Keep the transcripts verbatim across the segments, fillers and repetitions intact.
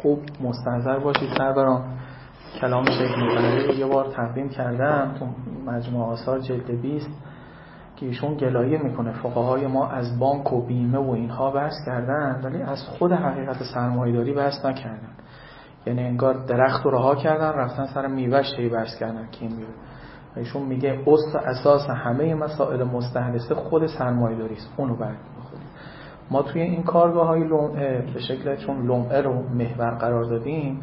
خوب مستحضر باشید سروران. کلام شیخ مقنعی رو یه بار تقدیم کردم تو مجموعه آثار جلد بیست که ایشون گلایه میکنه فقهای ما از بانک و بیمه و اینها بحث کردن ولی از خود حقیقت سرمایه‌داری بحث نکردن. یعنی انگار درخت رو رها کردن رفتن سر میوه‌اش هی بحث کردن که این میوه. ایشون میگه اصل اساس همه مسائل مستحدثه خود سرمایه‌داری است. اونو برد بخونید. ما توی این کارگاه‌های به شکل چون لمعه رو محور قرار دادیم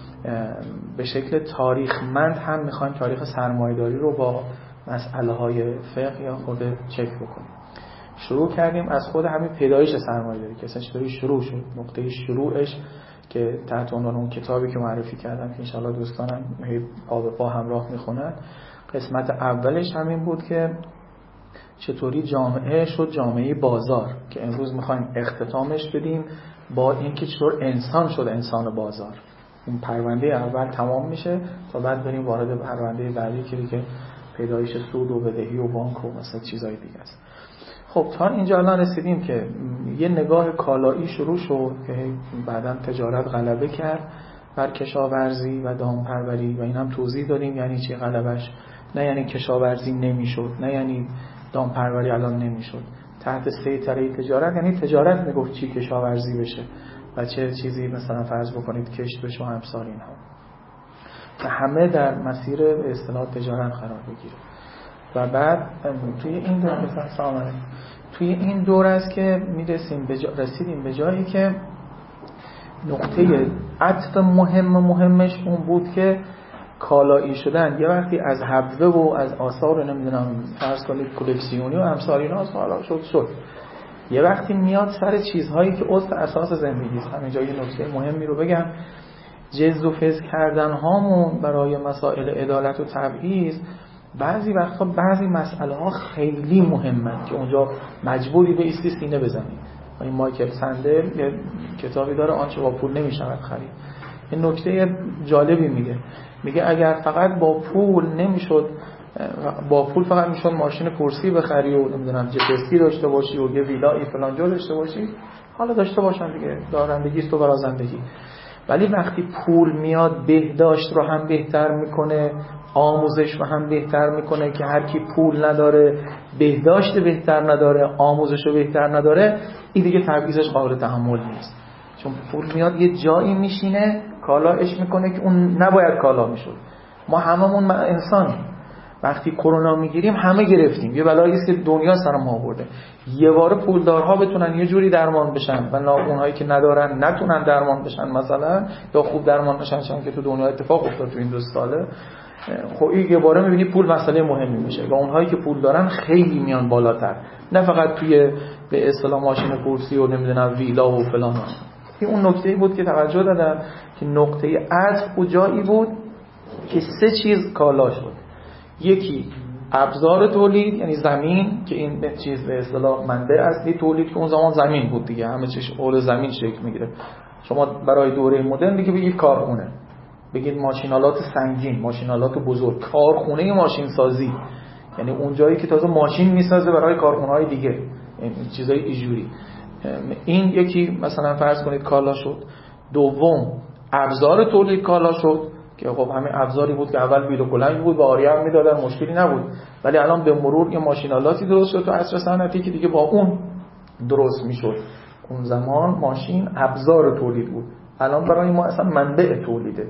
به شکل تاریخمند هم میخوایم تاریخ سرمایه‌داری رو با مسئله های فقه یا خود چک بکنیم. شروع کردیم از خود همین پیدایش سرمایه‌داری که اصلا چطوری شروع شد، نقطه شروعش که تحت عنوان اون کتابی که معرفی کردم که انشالله دوستانم پا به پا همراه میخونن. قسمت اولش همین بود که چطوری جامعه شد جامعه بازار که امروز میخوایم اختتامش بدیم با اینکه چطور انسان شد انسان بازار. اون پرونده اول تمام میشه تا بعد بریم وارد پرونده بعدی که دیگه پیدایش سود و بدهی و بانک و مثلا چیزای دیگه است. خب تا اینجا الان رسیدیم که یه نگاه کالایی شروع شد که بعداً تجارت غلبه کرد بر کشاورزی و دامپروری و این هم توضیح دادیم یعنی چی غلبش. نه یعنی کشاورزی نمیشد، نه یعنی دامپروری الان نمیشد. تحت سیطره تجارت یعنی تجارت میگفت چی کشاورزی بشه و چه چیزی مثلا فرض بکنید کشت بشه و همسال اینها که همه در مسیر به اصطلاح تجارت قرار بگیره. و بعد توی این دور مثلا توی این دور است که میرسیم به جا رسیدیم به جایی که نقطه عطف مهم مهمش اون بود که کالایی شدن یه وقتی از حبوه و از آثار نمیدونم فرض کنید کلکسیونی و امثال اینا حالا شد شد یه وقتی میاد سر چیزهایی که اصل اساس زندگی است. همینجا یه نکته مهمی رو بگم، جز و فز کردن هامون برای مسائل عدالت و تبعیض بعضی وقتا بعضی مسئله ها خیلی مهمه که اونجا مجبوری به ایستی سینه بزنی. این مایکل سندل یه کتابی داره آنچه با پول نمیشود خرید. این نکته جالبی میگه میگه اگر فقط با پول نمیشد با پول فقط میشد ماشین کرسی بخری و نمیدونم جپسکی داشته باشی و یه ویلای فلان جا داشته باشی حالا داشته باشن دیگه دارندگی است و برازندگی. ولی وقتی پول میاد بهداشت رو هم بهتر میکنه، آموزش رو هم بهتر میکنه که هر کی پول نداره بهداشت بهتر نداره، آموزش رو بهتر نداره، این دیگه تبعیضش قابل تحمل نیست. چون پول میاد یه جایی میشینه کالاش میکنه که اون نباید کالا میشد. ما هممون انسان وقتی کرونا میگیریم همه گرفتیم، یه بلایی است که دنیا سر ما آورده. یه بار پولدارها بتونن یه جوری درمان بشن و اونهایی که ندارن نتونن درمان بشن مثلا یا خوب درمان بشن، چون که تو دنیا اتفاق افتاد تو این دو ساله. خب این یه باره میبینی پول مسئله مهمی میشه و اونهایی که پول دارن خیلی میان بالاتر، نه فقط توی به اصطلاح ماشین کرسی و نمیدونم ویلا و فلان. این اون نکته‌ای بود که توجه دادم که نقطه عطف جایی بود که سه چیز کالا شد. یکی ابزار تولید یعنی زمین که این چیز به اصطلاح منبع اصلی تولید که اون زمان زمین بود دیگه، همه چیز اول زمین شکل میگیره. شما برای دوره مدرن دیگه بگید کارخونه، بگید ماشینالات سنگین، ماشینالات بزرگ، کارخونه ماشین سازی یعنی اون جایی که تازه ماشین میسازه برای کارخونه‌های دیگه، این چیزای اینجوری. این یکی مثلا فرض کنید کالا شد. دوم ابزار تولید کالا شد که خب همین ابزاری بود که اول بیل و کلنگ بود و آریه هم میدادن مشکلی نبود، ولی الان به مرور یه ماشینالاتی درست شد تو عصر صنعتی که دیگه با اون درست میشد. اون زمان ماشین ابزار تولید بود، الان برای ما اصلا منبع تولیده.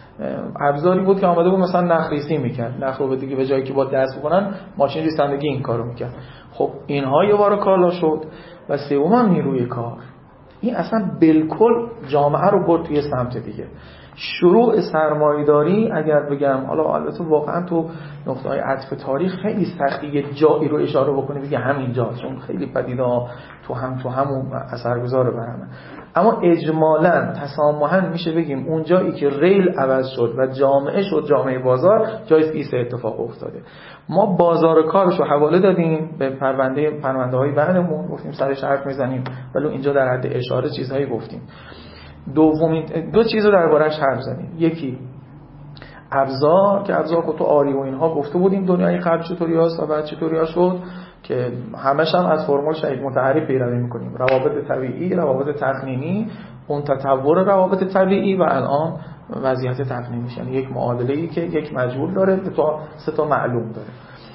ابزاری بود که آمده بود مثلا نخریسی میکرد، نخ رو دیگه به جایی که با دست بکنن ماشین ریسندگی این کارو میکرد. خب اینها یه بار کالا شد. و سوم نیروی کار. این اصلا بالکل جامعه رو برد توی سمت دیگه. شروع سرمایه‌داری اگر بگم حالا البته واقعا تو نقطه‌های عطف تاریخ خیلی سختی یه جایی رو اشاره بکنی بگی همین جا، چون خیلی پدیده‌ها تو هم تو همون اثرگذار بر همه. اما اجمالاً تسامحاً میشه بگیم اون جایی که ریل عوض شد و جامعه شد جامعه بازار، جایی که این اتفاق افتاده. ما بازار کارشو حواله دادیم به پرونده پرونده‌های بعدمون، گفتیم سرش حرف میزنیم ولی اینجا در حد اشاره چیزهایی گفتیم. دومین دو چیز رو دربارش حرف زدیم. یکی ابزار که ابزار خود تو آری و اینها گفته بودیم دنیای قبل چطوری هست و بعد چطوری شد که همش هم از فرمول شهید متحری پیروی میکنیم. روابط طبیعی، روابط تقنینی، اون تطور روابط طبیعی و الان وضعیت تقنینی، یعنی یک معادله‌ای که یک مجهول داره دو تا سه تا معلوم داره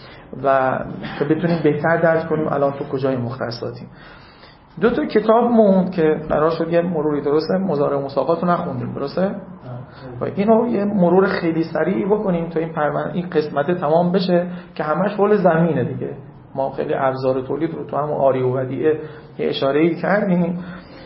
و که بتونیم بهتر درک کنیم الان تو کجای مختصاتیم. دو تا کتاب موند که قرار شد یه مروری درسته مضارع مساقات رو نخوندیم درسته؟ و اینو یه مرور خیلی سریعی بکنیم تا این پرونده این قسمت تمام بشه که همش حول زمینه دیگه. ما خیلی ابزار تولید رو تو هم آری و ودیعه یه اشاره‌ای کردیم.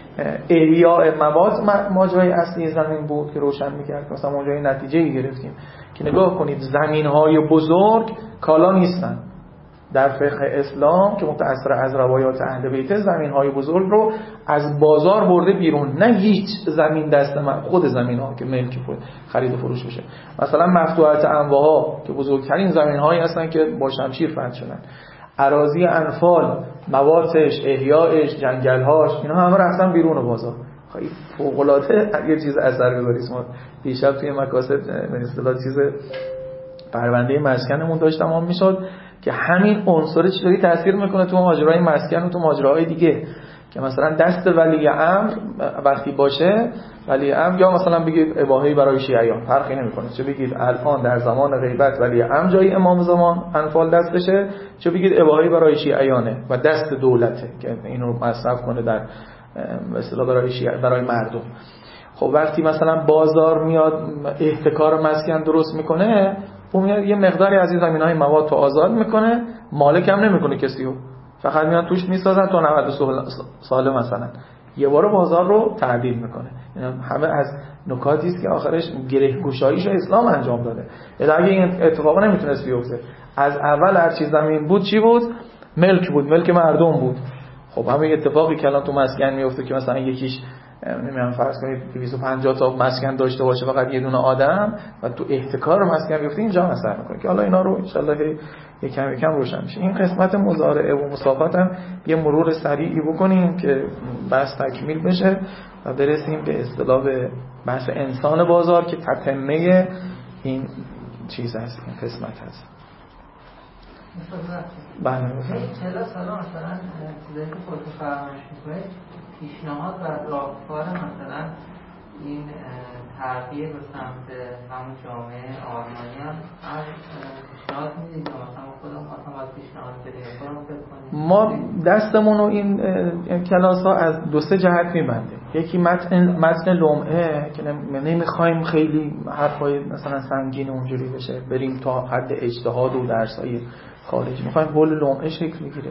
احیاء مواد ماجرای اصلی زمین بود که روشن می‌کرد. مثلا ماجرای نتیجه‌ای گرفتیم که نگاه کنید زمین‌های بزرگ کالا نیستن. در فقه اسلام که متأثر از روایات اهل بیت زمین‌های بزرگ رو از بازار برده بیرون، نه هیچ زمین دست من خود زمین‌ها که ملک خرید و فروش بشه. مثلا مفتوحات انواها که بزرگترین زمین‌هایی هستن که با شمشیر فتح شدن، اراضی انفال، مواتش، احیاءش، جنگل‌هاش، اینا همه رفتن بیرون بازار. خیلی فوق‌العاده یه چیز اثرگذاری است. ما دیشب توی مکاسب به اصطلاح چیز پرونده مسکنمون داشت تمام میشد که همین عنصر چطوری تاثیر میکنه تو ماجرای مسکن و تو ماجراهای دیگه، که مثلا دست ولی امر وقتی باشه، ولی امر یا مثلا بگید اباحه‌ای برای شیعیان فرقی نمیکنه، چه بگید الان در زمان غیبت ولی امر جای امام زمان انفال دستشه، چه بگید اباحه‌ای برای شیعیانه و دست دولته که اینو مصرف کنه در به اصطلاح برای شیع برای مردم. خب وقتی مثلا بازار میاد احتکار مسکن درست میکنه، اون میاد یه مقداری از این زمینهای مواد تو آزاد میکنه، مالک هم نمیکنه کسیو، فقط میان توش میسازن تا نود سال مثلا یه بار بازار رو تعدیل میکنه. اینا همه از نکاتی است که آخرش گره گشاییش اسلام انجام داده. اگه این اتفاق نمیتونست بیفته، از اول هر چیز زمین بود چی بود؟ ملک بود، ملک مردم بود. خب همین اتفاقی که الان تو مسکن میفته که مثلا یکیش نمیدونم فرض کنید دویست و پنجاه تا مسکن داشته باشه فقط یه دونه آدم و تو احتکار مسکن بیفته، اینجا اثر میکنه که حالا اینا رو ان شاء الله یکم یکم روشن میشه. این قسمت مضارعه و مساقات هم یه مرور سریعی بکنیم که بحث تکمیل بشه و برسیم به اصطلاح به بحث انسان بازار که تتمه این چیز هست، این قسمت هست. بله چلا سالا مثلا چیزایی که خودتون فرمایش میکنید پیشنهاد و راهکار مثلا این تغییر به سمت همون جامعه آلمانی هم از پیشنهاد میدید یا مثلا خودم مثلا باید پیشنهاد بدیم؟ ما دستمون رو این کلاس ها از دو سه جهت میبنده. یکی متن متن لمعه که نمیخوایم خیلی حرفای مثلا سنگین اونجوری بشه، بریم تا حد اجتهاد و درسای خارجی، میخوایم حول لمعه شکل بگیره.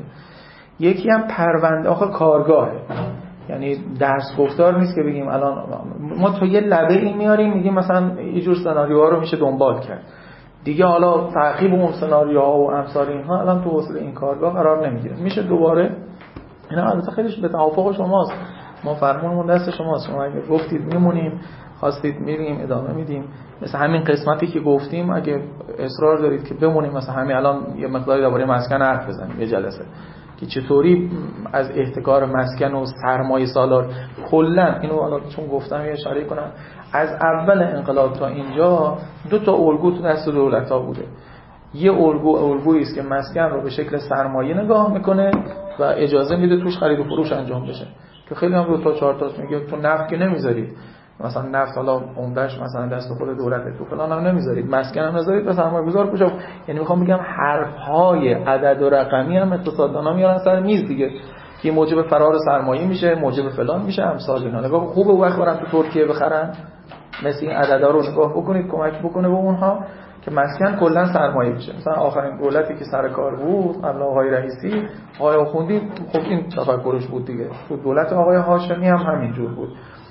یکی هم پرونده آخه کارگاهه، یعنی درس گفتار نیست که بگیم الان ما تو یه لبه این میاریم میگیم مثلا یه جور سناریوها رو میشه دنبال کرد دیگه، حالا تعقیب اون سناریوها و امثال اینها الان تو حوصله این کارگاه قرار نمیگیره، میشه دوباره. اینا البته خیلیش به توافق شماست، ما فرمونمون دست شماست، شما اگه گفتید میمونیم، خواستید میریم ادامه میدیم. مثلا همین قسمتی که گفتیم اگه اصرار دارید که بمونیم، مثلا همین الان یه مقداری درباره مسکن حرف بزنیم یه جلسه که چطوری از احتکار مسکن و سرمایه سالار کلا اینو حالا چون گفتم یه اشاره کنم، از اول انقلاب تا اینجا دو تا الگو تو دست دولت‌ها بوده. یه الگو الگویی است که مسکن رو به شکل سرمایه نگاه میکنه و اجازه میده توش خرید و فروش انجام بشه، که خیلی هم دو تا چهار تاست میگه تو نفت که نمیذارید، مثلا نفت حالا عمدهش مثلا دست خود دولته، تو فلان هم نمیذارید، مسکن هم نذارید، به سرمایه‌گذار بشه. یعنی میخوام بگم حرف‌های عدد و رقمی هم اقتصاددانا میارن سر میز دیگه، که موجب فرار سرمایه میشه، موجب فلان میشه، امثال اینا. نگاه خوبه وقت برن تو ترکیه بخرن، مثل این عددا رو نگاه بکنید، کمک بکنه به اونها که مسکن کلا سرمایه بشه. مثلا آخرین دولتی که سر کار بود قبل آقای رئیسی، آقای آخوندی، خب این تفکرش بود دیگه. تو دولت آقای هاشمی هم همینجور بود.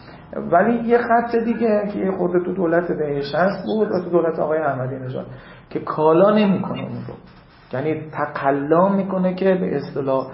ولی یه خط دیگه که خود تو دولت دهه شصت بود و تو دولت آقای احمدی نژاد که کالا نمیکنه اون رو، یعنی تقلا میکنه که به اصطلاح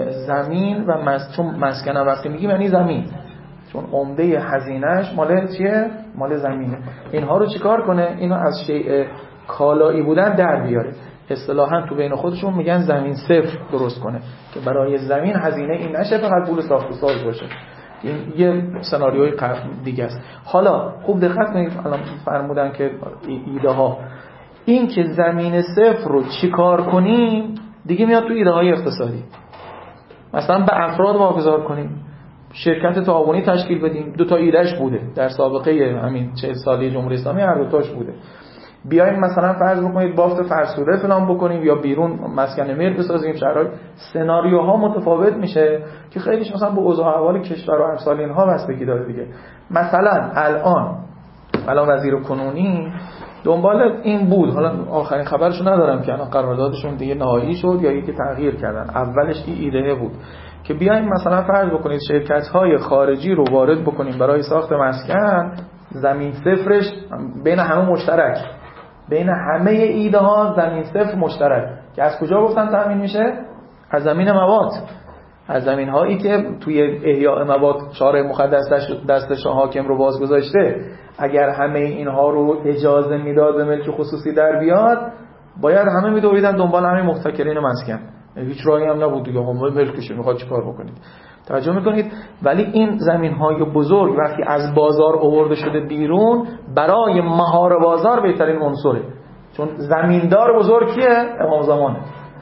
زمین و مس... چون مسکن وقتی میگیم یعنی زمین، چون عمده هزینه‌اش مال چیه؟ مال زمینه. اینها رو چیکار کنه؟ اینو از شیء کالایی بودن در بیاره. اصطلاحاً تو بین خودشون میگن زمین صفر درست کنه که برای زمین هزینه این نشه، فقط پول ساخت و ساز باشه. این یه سناریوی دیگه است. حالا خوب دقت کنید، الان فرمودن که ایده ها این که زمین صفر رو چیکار کنیم دیگه میاد تو ایده های اقتصادی. مثلا به افراد واگذار کنیم، شرکت تعاونی تشکیل بدیم. دو تا ایدهش بوده در سابقه همین چهل سالی جمهوری اسلامی، هر دو تاش بوده. بیایم مثلا فرض بکنید بافت فرسوده فلان بکنیم یا بیرون مسکن مهر بسازیم. شرایط سناریوها متفاوت میشه که خیلیش مثلا به اوضاع احوال کشور و امثال اینها بستگی داره دیگه. مثلا الان الان وزیر کنونی دنبال این بود، حالا آخرین خبرشو ندارم که الان قراردادشون دیگه نهایی شد یا یکی تغییر کردن. اولش این ایده بود که بیایم مثلا فرض بکنید شرکت‌های خارجی رو وارد بکنیم برای ساخت مسکن، زمین صفرش بین همه مشترک، بین همه ایده ها زمین صفر مشترک. که از کجا گفتن تامین میشه؟ از زمین مواد، از زمین هایی که توی احیاء مواد شارع مقدس دست شاه حاکم رو باز گذاشته. اگر همه اینها رو اجازه میداد به ملک خصوصی در بیاد، باید همه میدویدن دنبال همین محتکرین مسکن، هیچ راهی هم نبود دیگه، هم ملکشه میخواد چیکار بکنید. توجه میکنید؟ ولی این زمین‌های بزرگ وقتی از بازار آورده شده بیرون، برای مهار بازار بهترین عنصره. چون زمیندار بزرگ کیه؟ امام زمانه.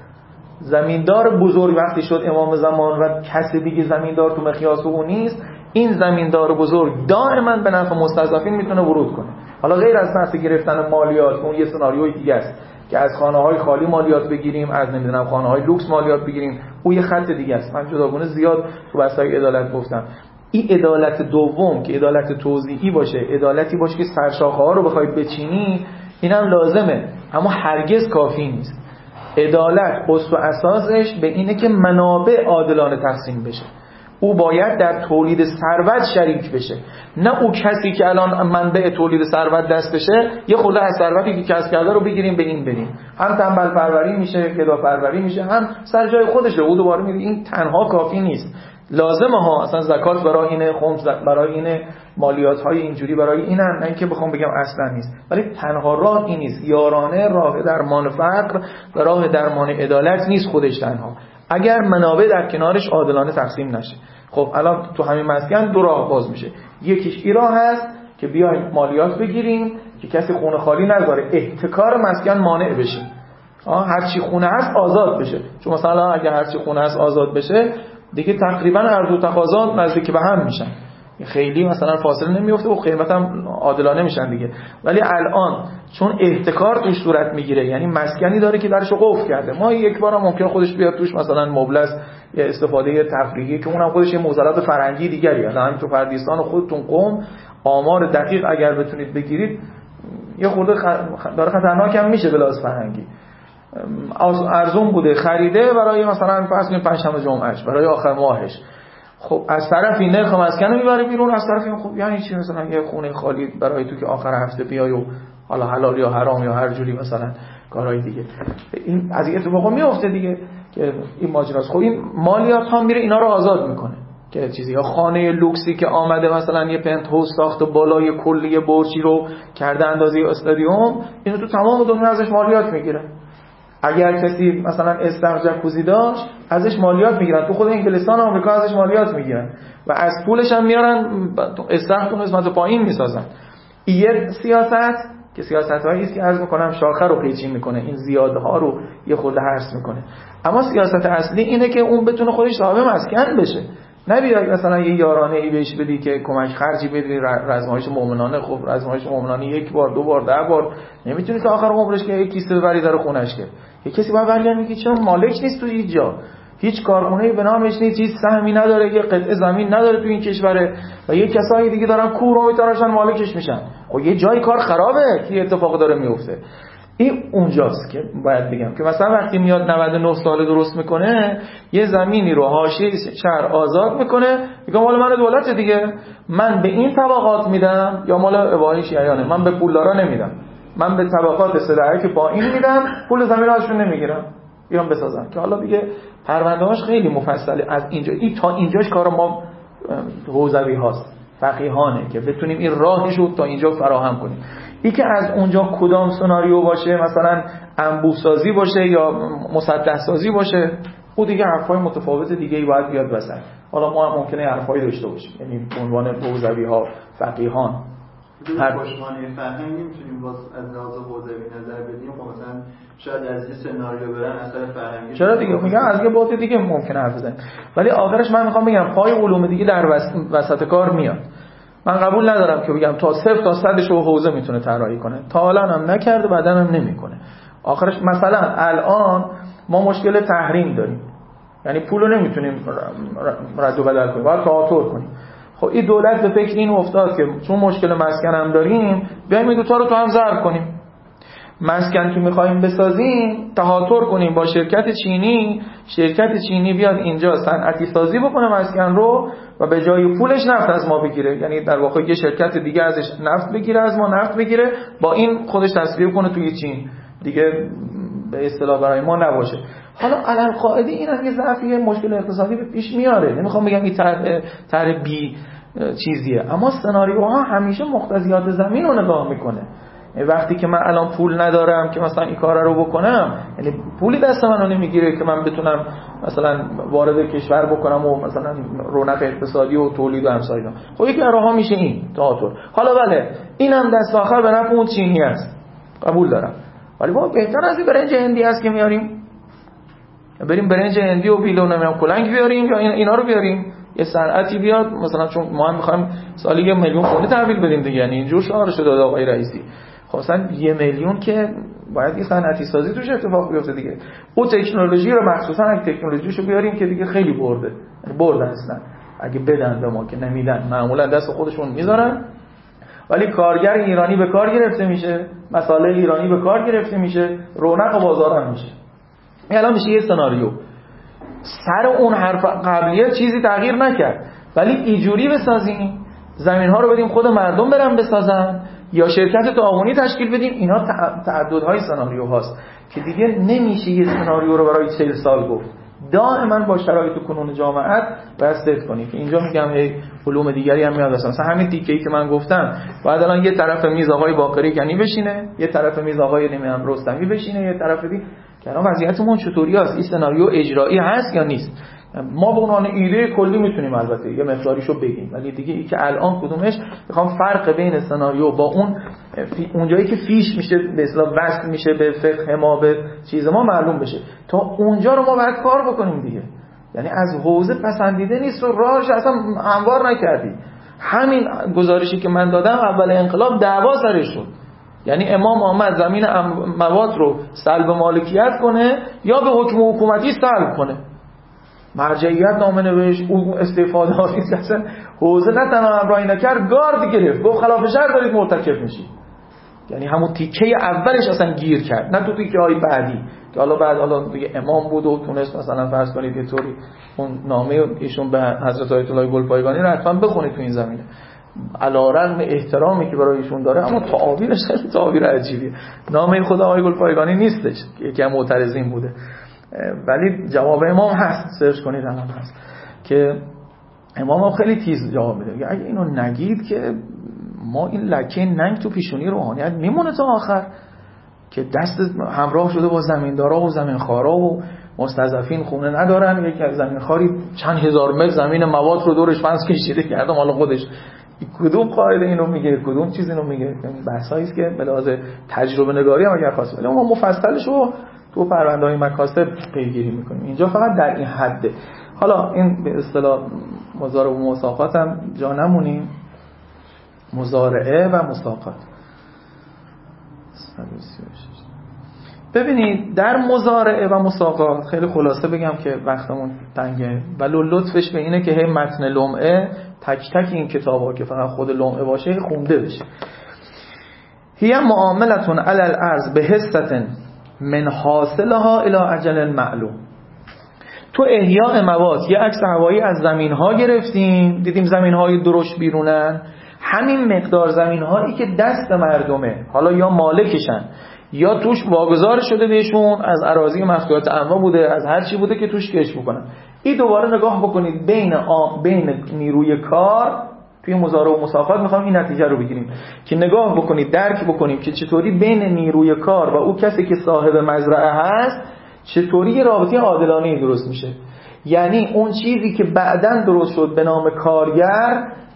زمیندار بزرگ وقتی شد امام زمان و کسی دیگه زمیندار تو مقیاس او نیست، این زمیندار بزرگ دائما به نفع مستضعفین میتونه ورود کنه. حالا غیر از پس گرفتن مالیات، اون یه سناریوی دیگه است که از خانه‌های خالی مالیات بگیریم، از نمیدونم خانه‌های لوکس مالیات بگیریم، اون یه خط دیگه است. من جداگانه زیاد تو بحث‌های عدالت گفتم. این عدالت دوم که عدالت توزیعی باشه، عدالتی باشه که سرشاخه‌ها رو بخواید بچینی، اینم لازمه، اما هرگز کافی نیست. عدالت اصل و اساسش به اینه که منابع عادلانه تقسیم بشه. او باید در تولید ثروت شریک بشه، نه او کسی که الان منبع تولید ثروت دستشه یه خورده از ثروتی که کسب کرده رو بگیریم به این بدیم. هم تنبل پروری میشه، گدا پروری میشه، هم سر جای خودشه. او دوباره میگه این تنها کافی نیست، لازمه ها اصلا زکات برای اینه، خمس برای اینه، مالیات های اینجوری برای اینن، نه اینکه بخوام بگم اصلا نیست. ولی تنها راه این نیست. یارانه راه درمان فقر و راه درمان عدالت نیست خودش تنها، اگر منابع در کنارش عادلانه تقسیم نشه. خب الان تو همین مسکن دو راه باز میشه. یکیش این راه هست که بیایم مالیات بگیریم که کسی خونه خالی نذاره، احتکار مسکن مانع بشه. آه هر چی خونه هست آزاد بشه. چون مثلا اگه هر چی خونه هست آزاد بشه، دیگه تقریبا عرضه و تقاضا نزدیک به هم میشن، خیلی مثلا فاصله نمیفته و قیمت هم عادلانه میشن دیگه. ولی الان چون احتکار توش صورت میگیره، یعنی مسکنی داره که درشو قفل کرده، ما یک بار هم ممکن خودش بیاد توش مثلا مبلس یا استفاده تفریحی که اونم خودش یه موزلات فرنگی دیگری هست. همین تو پردیستان و خودتون قم آمار دقیق اگر بتونید بگیرید، یه خورده داره خطرناک هم میشه بلاس فرنگی. ارزون بوده خریده برای مثلا فرض کنید پنجشنبه جمعهش، برای آخر ماهش. خب از طرفی نرخ مسکن میبره بیرون، از طرفی خب یعنی چی مثلا یه خونه خالی برای تو که آخر هفته بیای و حالا حلال یا حرام یا هر جوری مثلا کارهای دیگه، این از این اتفاقا میفته دیگه که این ماجراست. خب این مالیات هم میره اینا رو آزاد میکنه که چیزی، یا خانه لوکسی که آمده مثلا یه پنت هاوس ساخت و بالای کلی برجی رو کرده اندازه استادیوم، اینو تو تمام دنیا ازش مالیات میگیره. اگر کسی مثلا استخر جکوزی داشت ازش مالیات میگیرن، تو خود انگلستان و آمریکا ازش مالیات میگیرن و از پولش هم میارن استخر تو قسمت پایین میسازن. این سیاست که سیاست‌هایی است که عرض میکنم شاخه رو قیچی میکنه، این زیادها رو یه خورده هرس میکنه. اما سیاست اصلی اینه که اون بتونه خودش صاحب مسکن بشه، نه بیای مثلا یه یارانه ای بهش بدی که کمک خرجی بدی، رزمایش مومنانه. خب رزمایش مومنانه یک بار دو بار ده بار نمیتونی تا آخر عمرش که یک کیسه ببری در خونش که یه کسی باید برگرد میگه چون مالک نیست تو هیچ جا، هیچ کارخونه‌ای به نامش نیست، هیچ سهمی نداره، یه قطعه زمین نداره تو این کشوره و یه کسایی دیگه دارن کور رو میتراشن مالکش میشن. خب یه جای کار خرابه که اتفاق داره میفته. این اونجاست که باید بگم که مثلا وقتی میاد نود و نه ساله درست میکنه، یه زمینی رو حاشیه شهر آزاد میکنه، میگه مال من دولت دیگه، من به این طبقات میدم یا مال اباحی شیعیانه، من به پولدارا نمیدم، من به طبقات سه که با این میدم، پول زمین هاشون نمیگیرم، بیان بسازن. که حالا دیگه پرونده‌هاش خیلی مفصله. از اینجا این تا اینجاش کار ما حوزوی هاست، فقیهانه که بتونیم این راهش رو تا اینجا فراهم کنیم. این که از اونجا کدام سناریو باشه، مثلا انبوه سازی باشه یا مسطح سازی باشه، او دیگه حرفای متفاوت دیگه ای باید بیاد وسط. حالا ما ممکنه حرفایی داشته باشیم، یعنی به عنوان حوزوی ها فقیهان هر پشتوانه فرهنگی میتونیم باز از لحاظ حوزوی نظر بدیم، خب مثلا شاید از این سناریو برن اثر فرهنگی. چرا دیگه میگم از یه بعد دیگه ممکنه حرف بزنیم، ولی آخرش من میخوام بگم پای علوم دیگه در وسط کار میاد. من قبول ندارم که بگم تا صفر تا صدش رو حوزه میتونه طراحی کنه، تا الان هم نکرده، بعدن هم نمیکنه. آخرش مثلا الان ما مشکل تحریم داریم، یعنی پول رو نمیتونیم رد و بدل کنیم، باید تئاتر کنیم. خب این دولت به فکر این افتاد که چون مشکل مسکن هم داریم بیایم این دو تا رو تو هم ضرب کنیم. مسکن که میخوایم بسازیم تهاتر کنیم با شرکت چینی، شرکت چینی بیاد اینجا صنعتی سازی بکنه مسکن رو و به جای پولش نفت از ما بگیره، یعنی در واقع یه شرکت دیگه ازش نفت بگیره، از ما نفت بگیره، با این خودش تصرف کنه توی چین دیگه به اصطلاح برای ما نباشه. حالا علل قاعده این هم یه ضعفی مشکل اقتصادی به پیش میاره، نمیخوام بگم این طرح طرح بی چیزیه، اما سناریوها همیشه مقتضیات زمین رو نگاه میکنه. وقتی که من الان پول ندارم که مثلا این کارا رو بکنم، یعنی پولی دست منو نمیگیره که من بتونم مثلا وارد کشور بکنم و مثلا رونق اقتصادی و تولید و همسا اینا. خب یکی راهها میشه این تئاتر. حالا بله اینم دست آخر به نفع اون چینی است، قبول دارم، ولی ما بهتر از این برنج هندی است که میاریم، بریم برنج هندی و پیلو نمیام کلنگ بیاریم یا اینا رو بیاریم، یه صنعتی بیاد مثلا، چون ما هم میخوایم سالی یه میلیون خونه تحویل بدیم دیگه، یعنی اینجور شعار شده آقای رئیسی. خب مثلا یه میلیون که باید یه صنعتی سازی توش اتفاق بیفته دیگه. او تکنولوژی رو مخصوصا اگه تکنولوژیشو بیاریم که دیگه خیلی برده، یعنی بردن اصلا اگه بدن به ما که نمیدن، معمولا دست خودشون میذارن، ولی کارگر ایرانی به کار گرفته میشه، مسائل ایرانی به کار گرفته میشه، رونق بازار هم میشه. الان میشه یه سناریو. سر اون حرف قبلیه چیزی تغییر نکرد، ولی اینجوری بسازیم زمین‌ها رو بدیم خود مردم برن بسازن یا شرکت تعاونی تشکیل بدیم. اینا تعددهای سناریو هاست که دیگه نمیشه یه سناریو رو برای چهل سال گفت. دائما با شرایط کنون جامعه بستت کنید. اینجا میگم هی علوم دیگری هم میاد، مثلا همین تیکه‌ای که من گفتم بعد الان یه طرف میز آقای باقری کنی بشینه، یه طرف میز آقای نمیدونم رستمی بشینه، یه طرف دیگه که الان وضعیتمون چطوری است، این سناریو اجرایی هست یا نیست. ما به عنوان ایده کلی میتونیم البته یه مقداریشو بگیم، ولی دیگه ای که الان کدومش میخوام فرق بین سناریو با اون اونجایی که فیش میشه به اصطلاح وصل میشه به فقه ما به چیز ما معلوم بشه، تا اونجا رو ما باید کار بکنیم دیگه. یعنی از حوزه پسندیده نیست و راهش اصلا هموار نکردی. همین گزارشی که من دادم اول انقلاب دعوا سرش شد، یعنی امام آمد زمین مواد رو سلب مالکیت کنه یا به حکم حکومتی سلب کنه، مرجعیت نامه نوشت، او استفاده هایید اصلا حوزه نه تنها همراهی نکرد، گارد گرفت، گفت خلاف شرع دارید مرتکب میشید. یعنی همون تیکه اولش اصلا گیر کرد، نه تو تیکه های بعدی که حالا بعد حالا دیگه امام بود و تونست مثلا فرض کنید یه طوری اون نامه ایشون به حضرت آیت الله گلپایگانی رو حتما بخونید تو این زمینه، علی‌رغم احترامی که برای ایشون داره اما تعابیرش خیلی تعابیر عجیبیه. نامه خود آقای گلپایگانی نیستش، یکی از معترضین بوده، ولی جواب امام هست، سرچ کنید هم هست که امام هم خیلی تیز جواب میده. اگه اینو نگید که ما این لکه ننگ تو پیشونی روحانیت میمونه تا آخر، که دست همراه شده با زمیندارا و زمینخوارا و مستضعفین، خونه ندارن، یکی از زمینخواری چند هزار متر زمین مواد رو دورش فنس کشیده کردم، حالا خودش کدوم قاعده اینو میگه، کدوم چیز اینو میگه. این بحثایی است که به لحاظ تجربه نگاری هم اگر خواست، ولی ما مفصلش رو تو پرونده‌های مکاسب پیگیری میکنیم. اینجا فقط در این حده. حالا این به اصطلاح مضارع و مساقات هم جا نمونیم، مضارعه و مساقات. ببینید در مضارعه و مساقات خیلی خلاصه بگم که وقتمون تنگه، ولی لطفش به اینه که هی متن لمعه تک تک این کتابا که فقط خود لمعه باشه خونده بشه. هی معاملتون علی الارض به حصه من حاصلها الی اجل معلوم. تو احیاء مواد یه عکس هوایی از زمین ها گرفتیم، دیدیم زمین های درشت بیرونن، همین مقدار زمین هایی که دست مردمه، حالا یا مالکشن یا توش واگذار شده بهشون از اراضی مفتوحات انواع بوده، از هر چی بوده که توش کشت میکنن. این دوباره نگاه بکنید بین آم بین نیروی کار توی مضارع و مساقات، میخوام این نتیجه رو بگیریم که نگاه بکنید، درک بکنیم که چطوری بین نیروی کار و او کسی که صاحب مزرعه هست چطوری یه رابطه عادلانه درست میشه. یعنی اون چیزی که بعداً درست شد به نام کارگر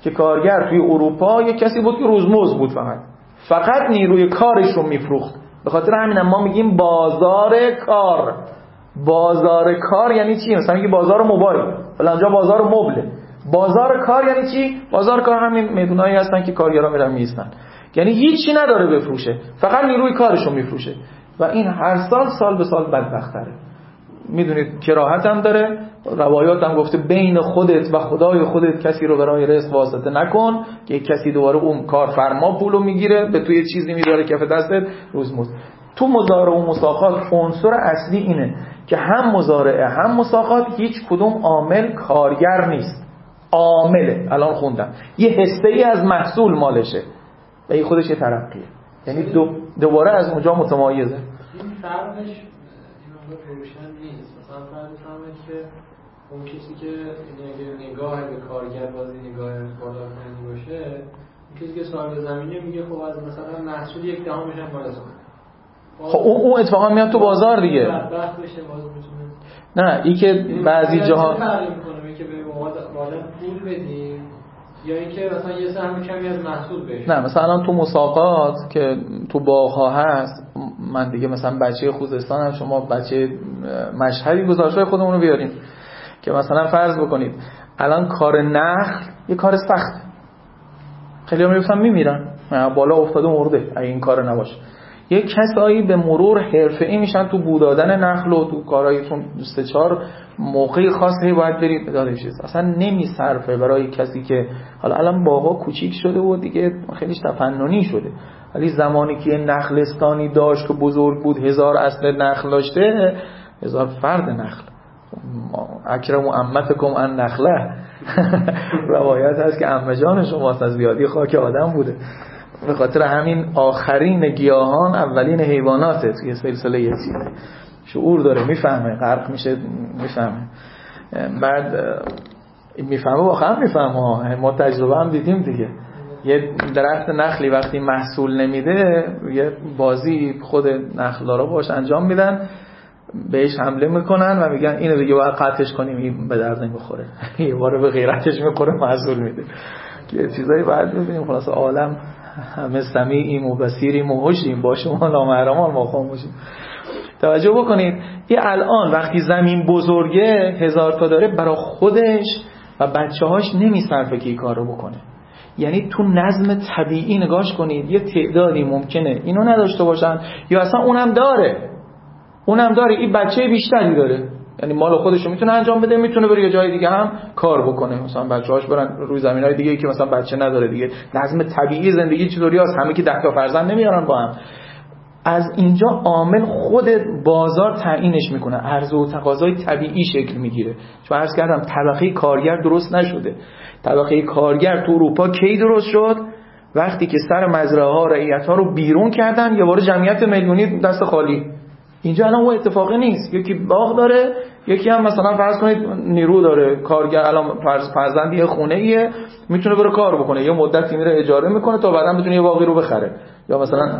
که کارگر توی اروپا یک کسی بود که روزمزد بود، فقط فقط نیروی کارش رو میفروخت. به خاطر همین ما میگیم بازار کار. بازار کار یعنی چی؟ مثلا میگی بازار موبایل، فلانجا بازار مبل. بازار کار یعنی چی؟ بازار کار همین میدونایی هستن که کارگرا میرن میستن، یعنی هیچی نداره بفروشه، فقط نیروی کارش رو میفروشه و این هر سال سال به سال بدبخت‌تره. میدونید کراهت هم داره، روایات هم گفته بین خودت و خدای خودت کسی رو برای رزق واسطه نکن که یک کسی دوباره اون کارفرما پولو میگیره به توی چیزی میذاره کف دستت روزمزد. تو مزارع و مساقات عنصر اصلی اینه که هم مزارعه هم مساقات هیچ کدوم عامل کارگر نیست، عامله. الان خوندم یه حصه ای از محصول مالشه و این خودش یه ترقیه، یعنی دو دوباره از اونجا متمایزه. این فرقش این اونجا روشن نیست. مثلا فرض کنید که اون کسی که اگه نگاه به کارگر بازی نگاه بالاتری باشه، اون کسی که صاحب زمینه میگه خب از مثلا محصول یک دهم میشن بالا. خب اون اون اتفاقا میاد تو بازار دیگه. بدبخت بشه باز میتونه. نه این که بعضی جاها فرق میکنه که به مقابل پول بدیم یا اینکه مثلا یه سهم کمی از محصول بشه. نه مثلا الان تو مساقات که تو باغ‌ها هست، من دیگه مثلا بچه خوزستانم، شما بچه مشهدی گزارش‌های خودمون رو بیاریم که مثلا فرض بکنید الان کار نخل یه کار سخت، خیلی ها میفتن میمیرن، بالا افتاده مرده اگه این کار نباشه. یه کسایی به مرور حرفه‌ای میشن تو بودادن نخل و تو کارهایتون سه چهار موقعی خاص هی باید برید داده چیز اصلا نمیصرفه برای کسی که حالا الان باغا کوچیک شده و دیگه خیلیش تفننی شده، ولی زمانی که نخلستانی داشت که بزرگ بود، هزار اصل نخل داشته، هزار فرد نخل، اکرم امتکم ان نخله روایت هست که عمه جان شما از زیادی خاک آدم بوده. به خاطر همین آخرین گیاهان اولین حیواناته توی سلسله یه چیزه، شعور داره، میفهمه، غرق میشه میفهمه، بعد میفهمه، واقعا میفهمه. ما تجربه هم دیدیم دیگه، یه درخت نخلی وقتی محصول نمیده یه بازی خود نخلدارا باش انجام میدن، بهش حمله میکنن و میگن اینو دیگه باید قطعش کنیم، این به درد نمیخوره، یه بار به غیرتش میخوره محصول میده. که چیزایی بعد ببینیم خلاص عالم همه سمیعیم و بصیریم و هوشیم، با شما نامحرمان ما خاموشیم. توجه بکنید این الان وقتی زمین بزرگه هزار تا داره، برای خودش و بچه هاش نمیصرفه که این کار رو بکنه. یعنی تو نظم طبیعی نگاش کنید یه تعدادی ممکنه اینو نداشته باشن یا اصلا اونم داره اونم داره این بچه بیشتری داره، یعنی مال خودش رو میتونه انجام بده، میتونه بره یه جای دیگه هم کار بکنه، مثلا بچه‌هاش برن روی زمینای دیگه که مثلا بچه نداره دیگه. نظم طبیعی زندگی چطوری است؟ همه که ده تا فرزند نمیارن با هم. از اینجا عامل خود بازار تعیینش میکنه، عرضه و تقاضای طبیعی شکل میگیره. چون عرض کردم طبقه کارگر درست نشده. طبقه کارگر تو اروپا کی درست شد؟ وقتی که سر مزرعه ها رعیت ها رو بیرون کردن، یه بار جمعیت میلیونی دست خالی. اینجا الان اون اتفاقی نیست، یکی باغ داره، یکی هم مثلا فرض کنید نیرو داره، کارگر الان فرض فرزند یه خونه ایه میتونه بره کار بکنه، یه مدتی میره اجاره میکنه تا بعدا بتونه یه باغی رو بخره. یا مثلا ما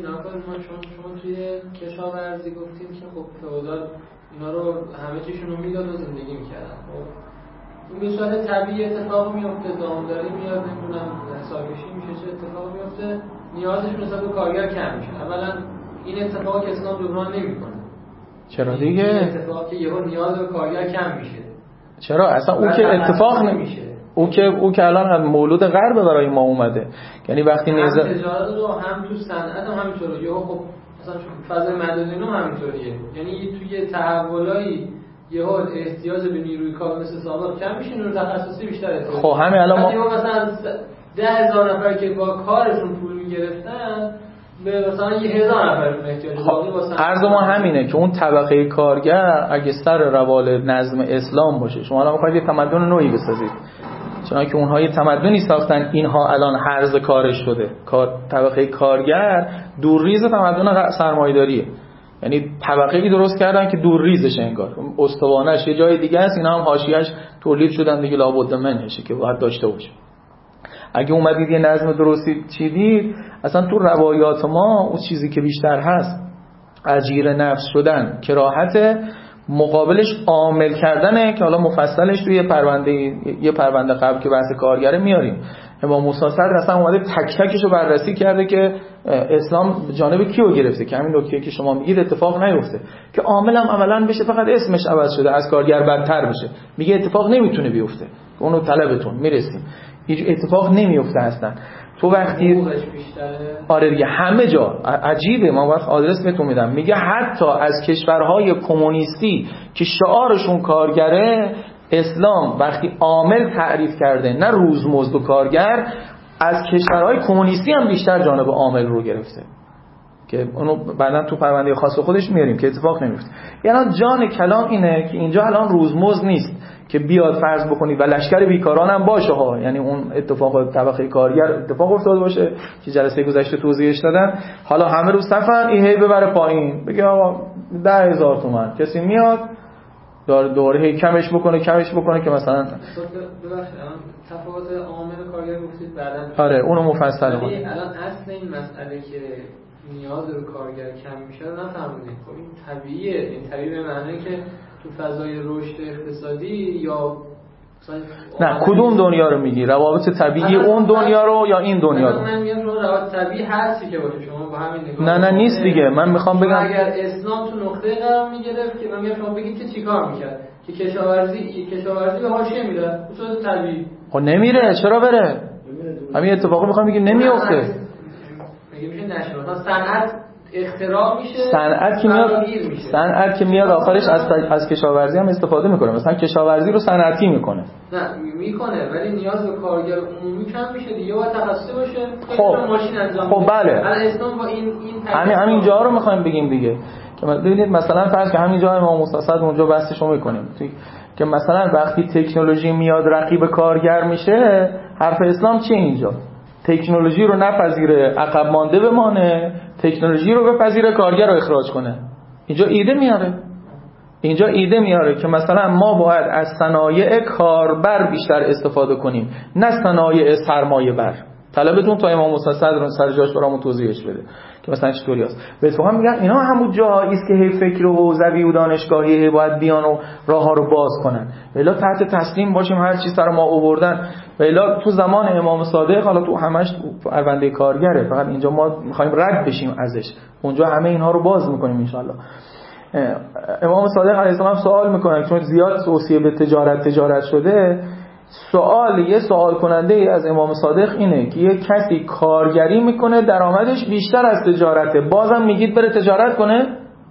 شما توی کشاورزی گفتیم که خب فئودال اینا رو همه چیشون رو میداد و زندگی میکردن. خب این مثال طبیعی اتفاق میفته، دامداری میاد، نمیدونم حسابشی میشه، چه اتفاق میفته، نیازشون نسبت به کارگر کم میشه. اولا این اتفاقی که اسلام جبران نمیکنه. چرا دیگه؟ این اتفاقی که یهو نیاز به کارگر کم میشه. چرا اصلا او که اتفاق نمیشه. او که او که الان مولود غرب برای ما اومده. یعنی وقتی نظر هم تجارت رو هم تو صنعت هم همینطوره. یهو خب مثلا فضای مدنی هم همینطوریه. یعنی توی تحولایی یهو احتیاج به نیروی کار مثل سابق کم میشه، نیروی تخصصی بیشتر احتیاج. خب همین الان ما مثلا ده هزار نفر که با کارشون پول میگرفتن به مثلا یه هزار نفر احتیاج باقی واسه عرض ما همینه که اون طبقه کارگر اگه سر روال نظم اسلام باشه، شما الان می‌خواید یه تمدن نوعی بسازید، چون که اونها یه تمدنی ساختن، اینها الان حرز کارش شده. کار طبقه کارگر دورریز تمدن سرمایه‌داریه، یعنی طبقه‌ای درست کردن که دورریزش انگار استوانش یه جای دیگه است، اینا هم حاشیه‌اش تولید شدن دیگه، لابد منشه که باید داشته باشه. اگه اومدید یه نظم درستی چیدید، اصلا تو روایات ما اون چیزی که بیشتر هست اجیر نفس شدن، کراهت، مقابلش عامل کردنه که حالا مفصلش توی یه پرونده یه پرونده قبل که بحث کارگره میاریم. امام موسی صدر اصلا اومده تک تکشو بررسی کرده که اسلام جانب کیو گرفته که همین نکته که شما میگید اتفاق نیفته، که عامل هم عملاً بشه فقط اسمش عوض شده از کارگر بدتر بشه. میگه اتفاق نمیتونه بیفته، اونو طلبتون میرسیم، هیچ اتفاق نمیفته اصلا. تو وقتی آره دیگه همه جا عجیبه، ما وقت آدرس بهتون میدم، میگه حتی از کشورهای کمونیستی که شعارشون کارگره، اسلام وقتی عامل تعریف کرده نه روزمزد و کارگر، از کشورهای کمونیستی هم بیشتر جانب عامل رو گرفته که اونو بعداً تو پرونده خاص خودش میاریم که اتفاق نمیفته. یعنی جان کلام اینه که اینجا الان روزمزد نیست که بیاد فرض بکنی و لشکر بیکاران هم باشه ها، یعنی اون اتفاق طبقه کارگر اتفاق افتاده باشه که جلسه گذشته توضیحش دادن، حالا همه رو صفن این هی ببره پایین بگه آقا ده هزار تومان، کسی میاد داره دوره هی کمش بکنه کمش بکنه که مثلا ببخشید تفاوت عامل کارگر گفتید بعداً آره اونو مفصل کنه. الان اصل این مسئله که نیاز رو کارگر کم میشه رو نفهمیدید. خب این طبیعیه، این طبیعی به معنی که تو فضای رشد اقتصادی یا نه کدوم دنیا رو میگی؟ روابط طبیعی اون دنیا رو یا این دنیا رو؟ من میگم شما روابط طبیعی هستی که باشه شما با همین نگاه. نه نه نیست دیگه، من میخوام بگم اگر اسلام تو نقطه قرار میگرفت که من میگم شما بگید که چیکار میکرد که کشاورزی کشاورزی به حاشیه میره به صورت طبیعی. خب نمیره، چرا بره؟ همین اتفاقی میخوام بگیم نمیافته. میگه میشه نشون صنعت اختراع میشه، صنعت که میاد صنعت که میاد آخرش از از کشاورزی هم استفاده میکنه، مثلا کشاورزی رو صنعتی میکنه. نه میکنه ولی نیاز به کارگر عمومی کم میشه دیگه، باید تخصصی باشه. خب ماشین انجام خب بله اسلام با این این همین همین جا رو میخوایم بگیم دیگه که ببینید مثلا فرض که همین جا امام موسی صدر اونجا بحثشو میکنیم که مثلا وقتی تکنولوژی میاد رقیب کارگر میشه، حرف اسلام چیه اینجا؟ تکنولوژی رو نپذیره عقب مانده بمانه، تکنولوژی رو بپذیره کارگر رو اخراج کنه. اینجا ایده میاره اینجا ایده میاره که مثلا ما باید از صنایع کاربر بیشتر استفاده کنیم نه صنایع سرمایه بر. طلبتون تا امام موسی صدر سر جاش برامون توضیحش بده که مثلا چطوری است. به اتفاق میگن اینا همون جایی است که هی فکر و حوزوی و دانشگاهی باید بیان و راهها رو باز کنن، الا تحت تسلیم باشیم هر چیز سر ما آوردن. الا تو زمان امام صادق، حالا تو همش پرونده کارگره، فقط اینجا ما میخوایم رد بشیم ازش، اونجا همه اینها رو باز میکنیم ان شاء الله. امام صادق علیه السلام سوال میکنن چون زیاد توصیه به تجارت تجارت شده، سوال یه سوال کننده ای از امام صادق اینه که یه کسی کارگری میکنه درآمدش بیشتر از تجارته، بازم میگید بره تجارت کنه؟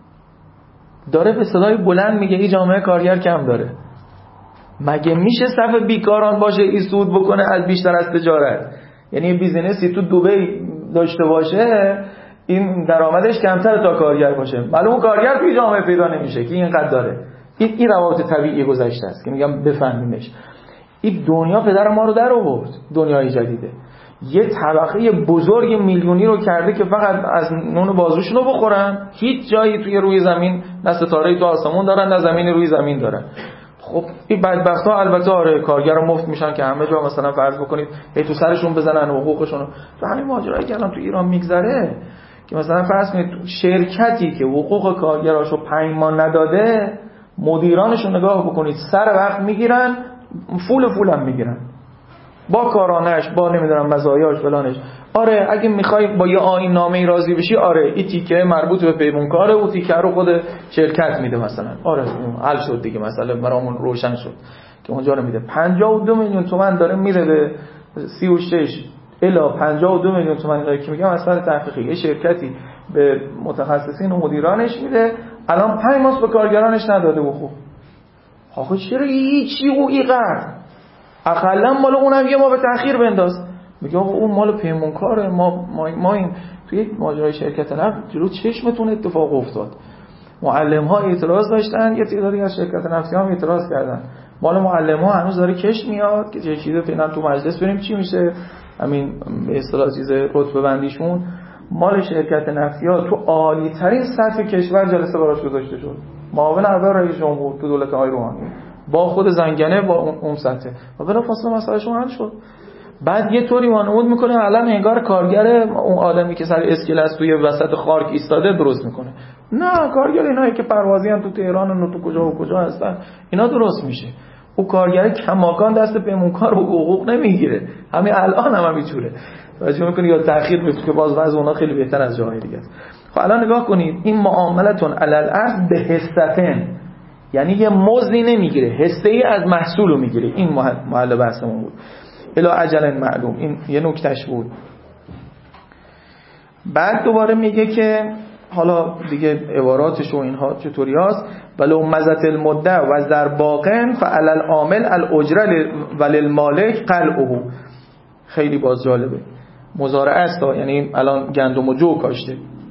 داره به صدای بلند میگه این جامعه کارگر کم داره. مگه میشه صف بیکاران باشه این سود بکنه از بیشتر از تجارت؟ یعنی یه بیزینسی تو دبی داشته باشه این درآمدش کمتر تا کارگر باشه، معلومه کارگر توی جامعه پیدا نمیشه که اینقدر داره. این این روابط طبیعی گذشته است که میگم بفهمیمش. این دنیا پدر ما رو در آورد، دنیای جدیده یه طبقه بزرگ میلیونی رو کرده که فقط از نون بازوشون رو بخورن، هیچ جایی توی روی زمین نه ستاره تو آسمون دارن نه زمین روی زمین دارن. خب این بدبخت‌ها البته آره کارگر رو مفت میشن که همه جا مثلا فرض بکنید هی تو سرشون بزنن حقوقشون رو. تو همین ماجرایی که الان تو ایران میگذره که مثلا فرض کنید شرکتی که حقوق کارگراشو پنج ماه نداده، مدیرانشو نگاه بکنید سر وقت میگیرن، فول فول هم میگیرن با کارانش با نمیدونم مزایاش فلانش. آره اگه میخوای با یه آیین نامه‌ای راضی بشی، آره این تیکه مربوط به پیمانکاره و تیکه رو خود شرکت میده مثلا، آره حل شد دیگه، مسئله برامون روشن شد که اونجا رو میده. پنجاه و دو میلیون تومان داره میره به سی و شش الی پنجاه و دو میلیون تومان که میگم اصلا تحقیقی یه شرکتی به متخصصین و مدیرانش میده، الان پنج ماه به کارگرانش نداده و خوب. آخه چرا هیچی او اینقدر؟ اقلا مال اونم یه ما به تأخیر بنداز. میگه آقا اون مال پیمانکاره، ما ما, ما این توی ماجرای شرکت نفت جلو چشمتون اتفاق افتاد. معلم ها اعتراض داشتن، یه تعدادی از شرکت نفتی ها هم اعتراض کردن. مال معلم ها هنوز داره کش میاد که چه چیزی فعلا تو مجلس بریم چی میشه، همین به اصطلاح چیز رتبه بندیشون. مال شرکت نفتی ها تو عالی ترین سطح کشور جلسه براش گذاشته شد، معاون اول رئیس جمهور تو دولت آقای روحانی با خود زنگنه با اون سطح و بلافاصله مسئلهشون حل شد. بعد یه طوری وانمود میکنه الان انگار کارگر اون آدمی که سر اسکله است توی وسط خاک ایستاده درست میکنه. نه، کارگر اینایی که پروازی هم تو تهران و تو کجا و کجا هستن اینا درست میشه. او کارگر کماکان دست پیمونکار و حقوق نمیگیره، همین الان هم همینجوره. توجه میکنی یا تأخیر میفته که باز وضع اونها خیلی بهتر از جاهای دیگه است. خب الان نگاه کنید این معاملتون علی الارض به حصتن، یعنی یه مزدی نمیگیره، حصه ای از محصول رو میگیره. این محل بحثمون بود. الی اجل معلوم، این یه نکتهش بود. بعد دوباره میگه که حالا دیگه عباراتش و اینها چطوری هست، ولو مزت المده و ذر باقن فعل العامل الاجره وللمالک قلعه. خیلی باز جالبه، مزارعه است، یعنی الان گندم و جو کاشته،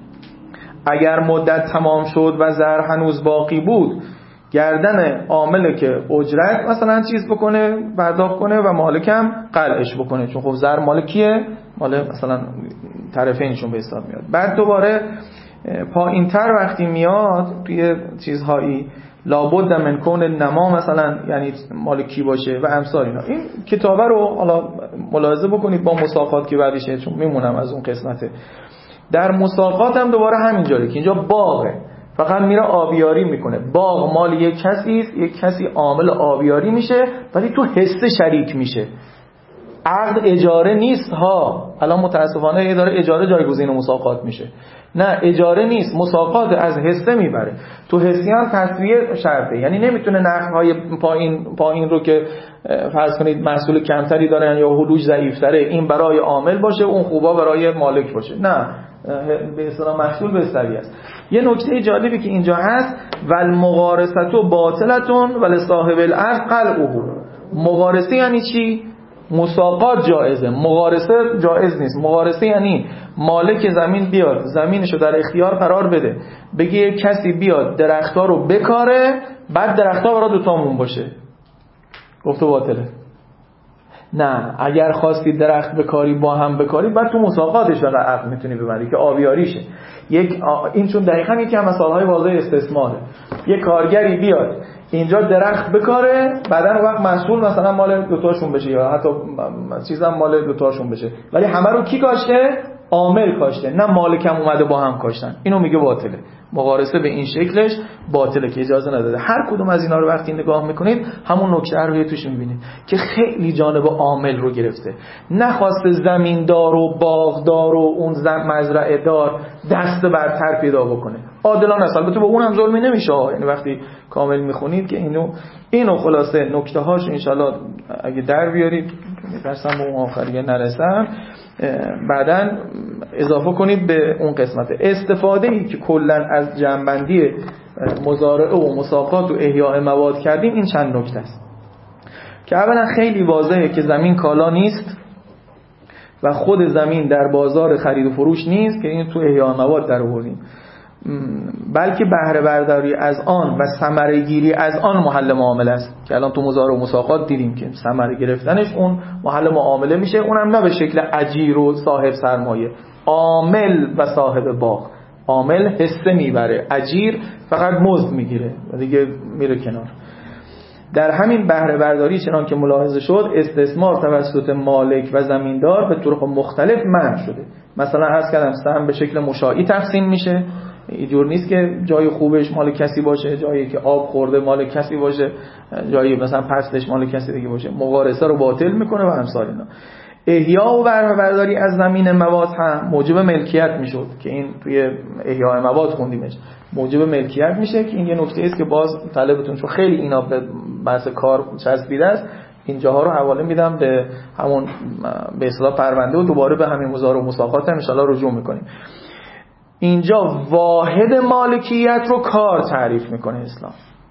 اگر مدت تمام شد و زر هنوز باقی بود، گردن عامله که اجرت مثلا چیز بکنه، پرداخت کنه و مالکم قلعش بکنه، چون خب زر مال کیه؟ مال مثلا طرفینشون به حساب میاد. بعد دوباره پایین‌تر وقتی میاد توی چیزهایی لابد من کون نما مثلا یعنی مال کی باشه و امثال اینا. این کتابه رو حالا ملاحظه بکنید با مساقات که بعدشه، چون میمونم از اون قسمته. در مساقات هم دوباره همینجوره که اینجا باغه، فقط میره آبیاری میکنه. باغ مال یک کسی است، یک کسی عامل آبیاری میشه ولی تو حصه شریک میشه. عقد اجاره نیست ها. الان متاسفانه یه داره اجاره جایگزین مساقات میشه. نه، اجاره نیست، مساقات از حصه میبره. تو حصه هم تسویه شرطه، یعنی نمیتونه نرخ‌های پایین پایین رو که فرض کنید محصول کمتری دارن یا هلوش ضعیف‌تره این برای عامل باشه، اون خوبا برای مالک باشه. نه، به اصطلاح محصول به سویه است. یه نکته جالبی که اینجا هست، والمغارسه باطلتون ولصاحب الارض قلعه. مغارسه یعنی چی؟ مساقات جایزه، مغارسه جایز نیست. مغارسه یعنی مالک زمین بیاد زمینشو در اختیار قرار بده، بگه کسی بیاد درخت‌ها رو بکاره، بعد درخت‌ها برای دوتامون باشه. گفته باطله. نه، اگر خواستی درخت بکاری با هم بکاری، بعد تو مساقاتش فقط عقد میتونی ببری که آبیاریشه. یک این چون دقیقاً یکی از مثال‌های واضح استثماره. یک کارگری بیاد اینجا درخت بکاره، بعدن وقت محصول مثلا مال دوتاشون بشه یا حتی چیزام مال دوتاشون بشه، ولی همه رو کی کاشته؟ عامل کاشته، نه مالکم اومده با هم کاشتن. اینو میگه باطله. مغارسه به این شکلش باطله که اجازه نداده. هر کدوم از اینا رو وقتی نگاه میکنید همون نکته رو توش میبینید که خیلی جانب عامل رو گرفته. نخواسته زمیندار و باغدار و اون مزرعه دار دست برتر پیدا بکنه. عادلانه است. البته با اون هم ظلمی نمیشه، یعنی وقتی کامل میخونید که اینو اینو خلاصه نکته هاش ان شاءالله اگه در بیارید، درسم به اون آخریه نرسم، بعداً اضافه کنید به اون قسمت. استفاده ای که کلاً از جنبندی مزارعه و مساقات و احیاء مواد کردیم این چند نکته است که اولا خیلی واضحه که زمین کالا نیست و خود زمین در بازار خرید و فروش نیست که این تو احیاء مواد در آوردیم، بلکه بهره برداری از آن و ثمره گیری از آن محل معامله است که الان تو مزارع و مساقات دیدیم که ثمره گرفتنش اون محل معامله میشه. اونم نه به شکل اجیر و صاحب سرمایه، عامل و صاحب باغ. عامل حصه میبره، اجیر فقط مزد میگیره و دیگه میره کنار. در همین بهره برداری چنان که ملاحظه شد استثمار توسط مالک و زمیندار به طرق مختلف منع شده. مثلا عرض کردم سهم به شکل مشاعی تقسیم میشه، اینجور نیست که جای خوبش مال کسی باشه، جایی که آب خورده مال کسی باشه، جایی مثلا پستش مال کسی دیگه باشه. مغارسه رو باطل میکنه و امثال اینا. احیا و بهره برداری از زمین مواد هم موجب ملکیت میشد که این توی احیاء مواد خوندیمش، موجب ملکیت میشه که این یه نکته است که باز طلبتون چون خیلی اینا به بحث کار چسبیده است، اینجاها رو حواله میدم به همون به اصطلاح پرونده و دوباره به همین مزارع و مساقات ان شاءالله رجوع میکنیم. اینجا واحد مالکیت رو کار تعریف میکنه اسلام.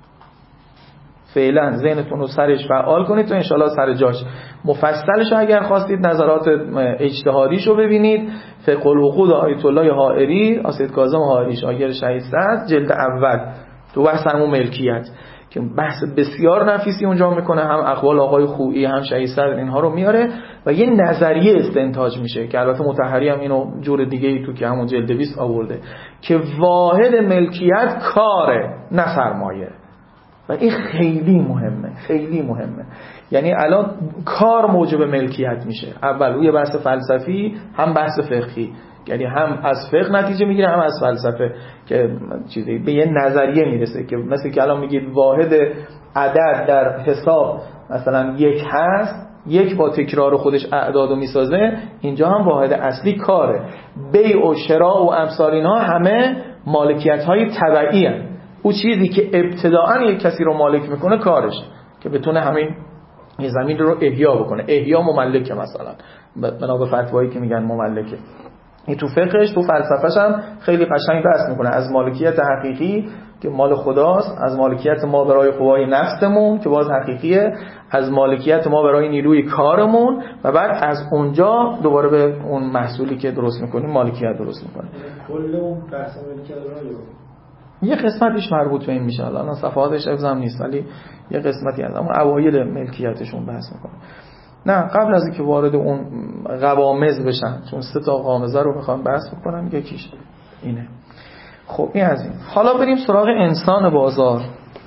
فعلا ذهنتون رو سرش فعال کنید تو انشالله سر جاش. مفصلش رو اگر خواستید نظرات اجتهادیش رو ببینید، فقه العقود آیت الله حائری، اسید کاظم حائری شاگرد شهید سعد، جلد اول، تو بحث همون ملکیت که بحث بسیار نفیسی اونجا میکنه، هم اقوال آقای خویی هم شهید سعد اینها رو میاره و یه نظریه استنتاج میشه که البته مطهری هم اینو جور دیگه ای تو که همون جلد بیست آورده که واحد ملکیت کاره نه سرمایه. و این خیلی مهمه، خیلی مهمه. یعنی الان کار موجب ملکیت میشه، اول روی بحث فلسفی هم بحث فقهی، یعنی هم از فقه نتیجه میگیره هم از فلسفه که چیزی به یه نظریه میرسه که مثل که الان میگید واحد عدد در حساب مثلا یک هست، یک با تکرار خودش اعدادو میسازه، اینجا هم واحد اصلی کاره. بیع و شراء و امثال اینها همه مالکیت های تبعی هست. اون چیزی که ابتداعا یک کسی رو مالک میکنه کارش که بتونه همین یه زمین رو احیا بکنه. احیا مملکه مثلا بنا به فتوایی که میگن مملکه. این تو فقهش تو فلسفهش هم خیلی قشنگ بحث میکنه از مالکیت حقیقی که مال خداست، از مالکیت ما برای قوای نفسمون که باز حقیقیه، از مالکیت ما برای نیروی کارمون و بعد از اونجا دوباره به اون محصولی که درست میکنیم مالکیت درست میکنیم. کل اون بحث مالکیت رو یه قسمتیش مربوط به این میشه، الان صفحاتش افزام نیست ولی یه قسمتی از اون اوایل ملکیتشون بحث میکنه. نه قبل از اینکه وارد اون قوامض بشن، چون سه تا قامضه رو میخوام بحث بکنم، یکیش اینه. خب این از این. حالا بریم سراغ انسان بازار.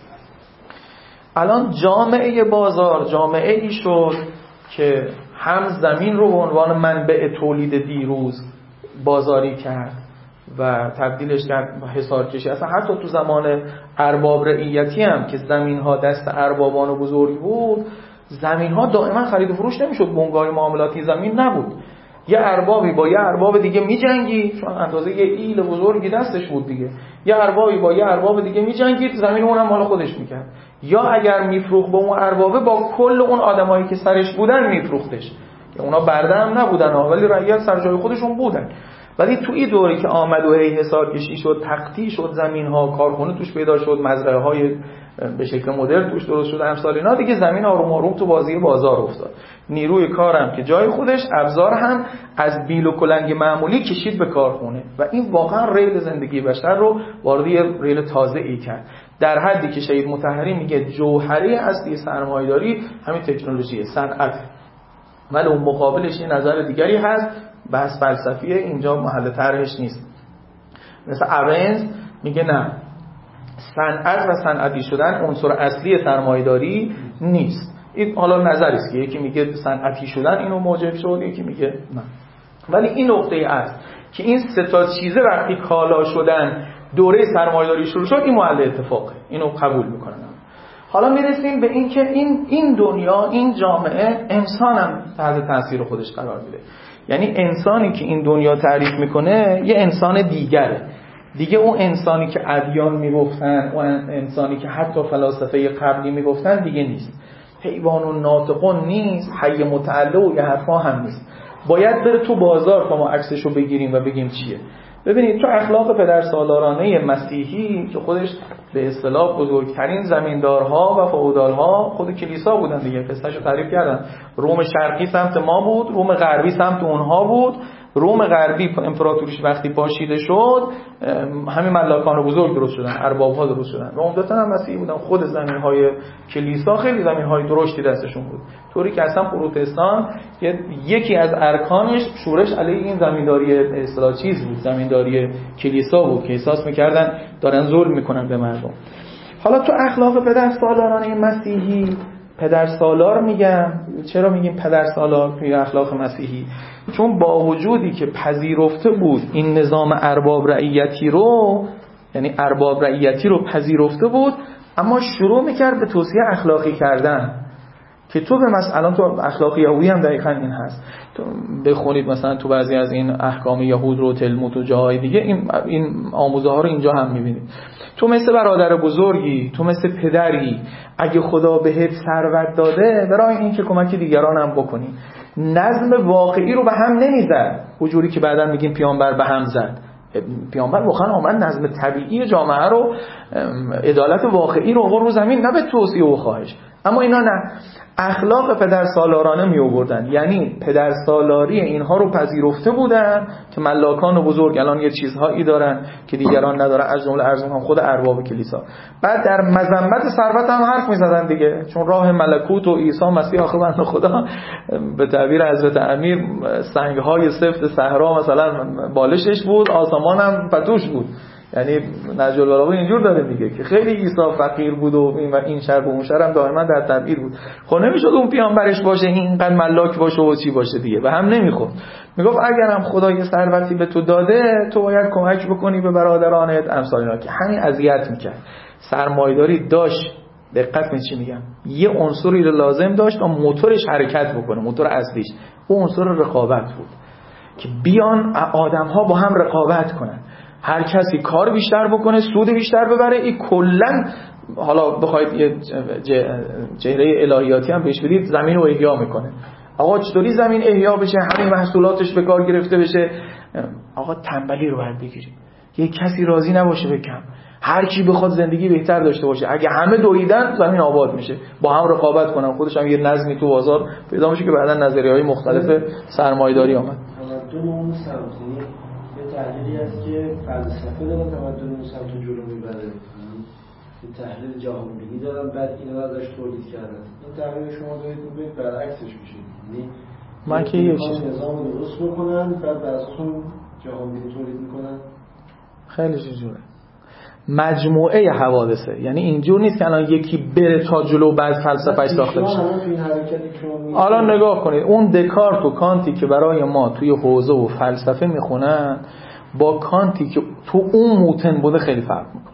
الان جامعه بازار جامعه ای شد که هم زمین رو به عنوان منبع تولید دیروز بازاری کرد و تبدیلش کرد به حصارکشی. اصلا حتی تو زمان ارباب رعیتی هم که زمین ها دست اربابان بزرگ بود، زمین ها دائما خرید و فروش نمیشد، بنگاه معاملاتی زمین نبود. یه اربابی با یه ارباب دیگه میجنگید، چون اندازه یه ایل بزرگی دستش بود دیگه، یه اربابی با یه ارباب دیگه میجنگید، زمین اونم مال خودش میکرد، یا اگر میفروخت با اون اربابه با کل اون آدمایی که سرش بودن میفروختش، که اونا برده هم نبودن ولی رعیت سر جای خودشون بودن. ولی تو این دوره که آمد و هی حصار کشی شد، تقطیع شد زمین ها، کارخونه توش پیدا شد، مزرعه های به شکل مدرن توش درست شد، امثال اینا، دیگه زمین آروم آروم تو بازی بازار افتاد. نیروی کارم که جای خودش، ابزار هم از بیل و کلنگ معمولی کشید به کارخونه و این واقعا ریل زندگی بشر رو وارد یه ریل تازه ای کرد، در حدی که شهید مطهری میگه جوهره اصلی سرمایه‌داری همین تکنولوژیه، صنعت. ولی اون مقابلش یه نظر دیگری هست، بحث فلسفیه، اینجا محل طرحش نیست. مثل ارنز میگه نه، صنعت و صنعتی شدن عنصر اصلی سرمایه‌داری نیست. این حالا نظری است که یکی میگه صنعتی شدن اینو موجب شد، یکی میگه نه. ولی این نقطه است که این سه تا چیزه وقتی کالا شدن دوره سرمایه‌داری شروع شد، این محل اتفاقه، اینو قبول میکنن. حالا میرسیم به این که این این دنیا، این جامعه، انسانم تحت تاثیر خودش قرار میده. یعنی انسانی که این دنیا تعریف میکنه یه انسان دیگره دیگه. اون انسانی که ادیان میگفتن، اون انسانی که حتی فلاسفه قبلی میگفتن دیگه نیست. حیوان و ناطقون نیست، حی متعلق و یه حرفا هم نیست. باید بره تو بازار تا ما عکسشو بگیریم و بگیم چیه. ببینید تو اخلاق پدرسالارانه مسیحی که خودش به اصطلاح بزرگترین زمیندارها و فئودالها خود کلیسا بودن دیگه، قصه‌شو تعریف کردن. روم شرقی سمت ما بود، روم غربی سمت اونها بود. روم غربی امپراتوریش وقتی پاشیده شد، همین ملاکان بزرگ درست شدن، ارباب‌ها درست شدن و عمدتاً هم مسیحی بودن. خود زمین‌های کلیسا خیلی زمین‌های درشتی دستشون بود، طوری که اصلا پروتستان یکی از ارکانش شورش علیه این زمینداری اصطلاح چیز بود، زمینداری کلیسا بود که احساس می‌کردن دارن ظلم می‌کنن به مردم. حالا تو اخلاق پدرسالارانه مسیحی، پدرسالار میگم، چرا میگیم پدرسالار توی اخلاق مسیحی؟ چون با وجودی که پذیرفته بود این نظام ارباب رعیتی رو، یعنی ارباب رعیتی رو پذیرفته بود، اما شروع میکرد به توصیه اخلاقی کردن که تو به مثلا تو اخلاق یهودی هم دقیقاً این هست. تو بخونید مثلا تو بعضی از این احکام یهود رو، تلمود و جاهای دیگه این این آموزه ها رو اینجا هم میبینید. تو مثل برادر بزرگی، تو مثل پدری، اگه خدا بهت ثروت داده برای این که کمک دیگران هم بکنی. نظم واقعی رو به هم نمیزد، حضوری که بعداً میگیم پیامبر به هم زد. پیامبر واقعا اومد نظم طبیعی جامعه رو، عدالت واقعی رو آورد رو زمین، نه به توصیه و خواهش. اما اینا نه، اخلاق پدرسالارانه می آوردن، یعنی پدرسالاری اینها رو پذیرفته بودن که ملاکان و بزرگ الان یه چیزهایی دارن که دیگران ندارن، از جمله ارزم هم خود ارباب کلیسا. بعد در مذمت ثروت هم حرف می زدن دیگه، چون راه ملکوت و عیسی مسیح آخر بنده خدا به تعبیر حضرت امیر سنگ‌های سفت صحرا مثلا بالشش بود، آسمان هم پتوش بود. یعنی نهج البلاغه اینجور داره میگه که خیلی عیسی فقیر بود و این و این شر و اون شر هم دائما در تبعید بود. خب نمیشد اون پیامبرش باشه اینقدر ملاک باشه و چی باشه دیگه، و هم نمیخورد. میگفت اگرم خدا یه ثروتی به تو داده تو باید کمک بکنی به برادرانت، امثال اینا، که همین اذیت میکرد. سرمایه‌داری داشت، دقت کنید چی میگم، یه عنصری رو لازم داشت تا موتورش حرکت بکنه، موتور اصلیش اون عنصر رقابت بود که بیان آدم‌ها با هم رقابت کنن، هر کسی کار بیشتر بکنه، سود بیشتر ببره. این کلا حالا بخواید یه چهره الهیاتی هم بهش بدید، زمین رو احیا میکنه. آقا چطوری زمین احیا بشه، همه محصولاتش به کار گرفته بشه؟ آقا تنبلی رو باید بگیریم، یه کسی راضی نباشه به کم، هر کی بخواد زندگی بهتر داشته باشه. اگه همه دویدن زمین آباد میشه، با هم رقابت کنن، خودش هم یه نظمی تو بازار پیدا میشه که بعداً نظریه‌های مختلف سرمایه‌داری اومد. تمدن اون سمت یه تحلیلی هست که فلسفه داره تمدن اون سمت جلو میبره، یه تحلیل جهانبینی دارن، بعد اینا ازش تولید کردن. این تحلیل شما دارید میگید برعکسش میشه، یعنی من که یه چیز نظام درست بکنن بعد بر اساس اون جهانبینی تولید میکنن. خیلی جوره مجموعه حوادثه، یعنی اینجور نیست که الان یکی بره تا جلو بعد فلسفه‌اش ساخته بشه. حالا نگاه کنید اون دکارت و کانتی که برای ما توی حوزه و فلسفه میخونن با کانتی که تو اون موتن بوده خیلی فرق میکنه.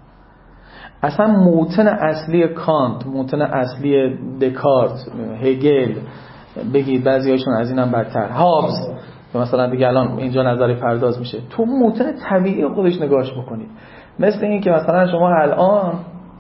اصلا موتن اصلی کانت، موتن اصلی دکارت، هگل، بگید بعضی هاشون از اینم بدتر، هابز مثلا دیگه الان اینجا نظری پرداز میشه، تو موتن طبیعی خودش نگاهش بکنید. مثل این که مثلا شما الان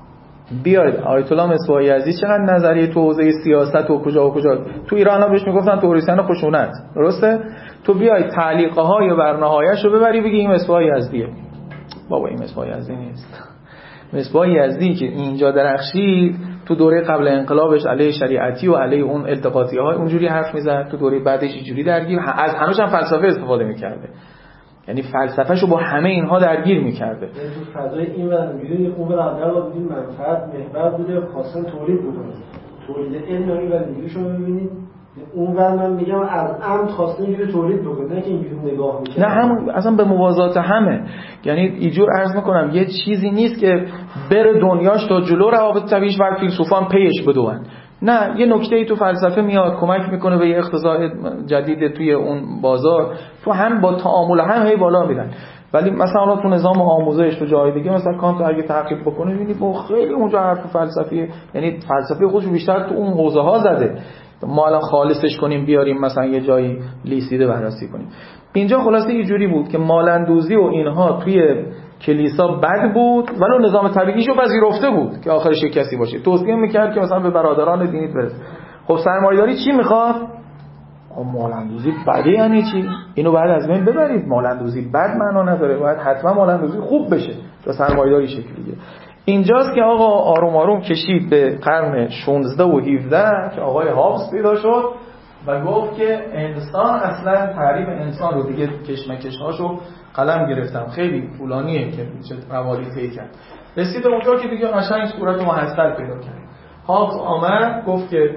بیاید آیت الله مصباح یزدی چقدر نظریه تو حوزه سیاست و کجا و کجا، تو ایران ها بهش میگفتن توریسیان خشونت، درسته؟ تو بیاید تعلیقه های و نهایتش رو ببری بگی این مصباح یزدیه. بابا این مصباح یزدی نیست. مصباح یزدی که اینجا درخشید تو دوره قبل انقلابش علیه شریعتی و علیه اون التقاطی های اونجوری حرف میزد، تو دوره بعدش اینجوری درگیر، از همش هم فلسفه استفاده میکرده، یعنی فلسفه‌شو با همه اینها درگیر می‌کرده. یعنی تو فضای این ور می‌بینی اون ور اول بودین منفعت محور بوده خواستن تولید بکنه. تولید علم این ور دیگه شما می‌بینید اون ور من میگم از عمد خواسته اینجوری تولید بکنه، نه که اینجوری نگاه می‌کنه. نه هم اصلا به موازات همه. یعنی اینجور عرض می‌کنم یه چیزی نیست که بره دنیاش تا جلو روابط طبیعیش و فیلسوفان پیش بدون. نه، یه نکته‌ای تو فلسفه میاد کمک میکنه به یه اقتضاء جدید توی اون بازار، تو هم با تعامل هم هی بالا میرن. ولی مثلا تو نظام آموزش تو جای دیگه مثلا کانت اگه تعقیب بکنه می‌بینی با خیلی اونجا حرف فلسفی، یعنی فلسفه خودش بیشتر تو اون حوزه ها زده. ما الان خالصش کنیم بیاریم مثلا یه جایی لیسیده بررسی کنیم. اینجا خلاصه یه جوری بود که مالندوزی و اینها توی کلیسا بد بود ولی نظام طبیعیشو پذیرفته بود که آخرش یک کسی باشه، توصیه میکرد که مثلا به برادران دینی برسه. خب سرمایه‌داری چی میخواد؟ خب مالندوزی بده یعنی چی؟ اینو بعد از بین ببرید. مالندوزی بد معنا نداره، باید حتما مالندوزی خوب بشه تا سرمایه‌داری شکلیه. اینجاست که آقا آروم آروم کشید به قرن شانزده و هفده که آقای هابز پیدا شد و گفت که انسان اصلا تعریف انسان رو دیگه کشمکش‌هاشو قلم گرفتم، خیلی طولانیه که چه مواردی طی کرد. رسید به اونجا که دیگه قشنگ صورت محصل پیدا کرد. هابز آمد گفت که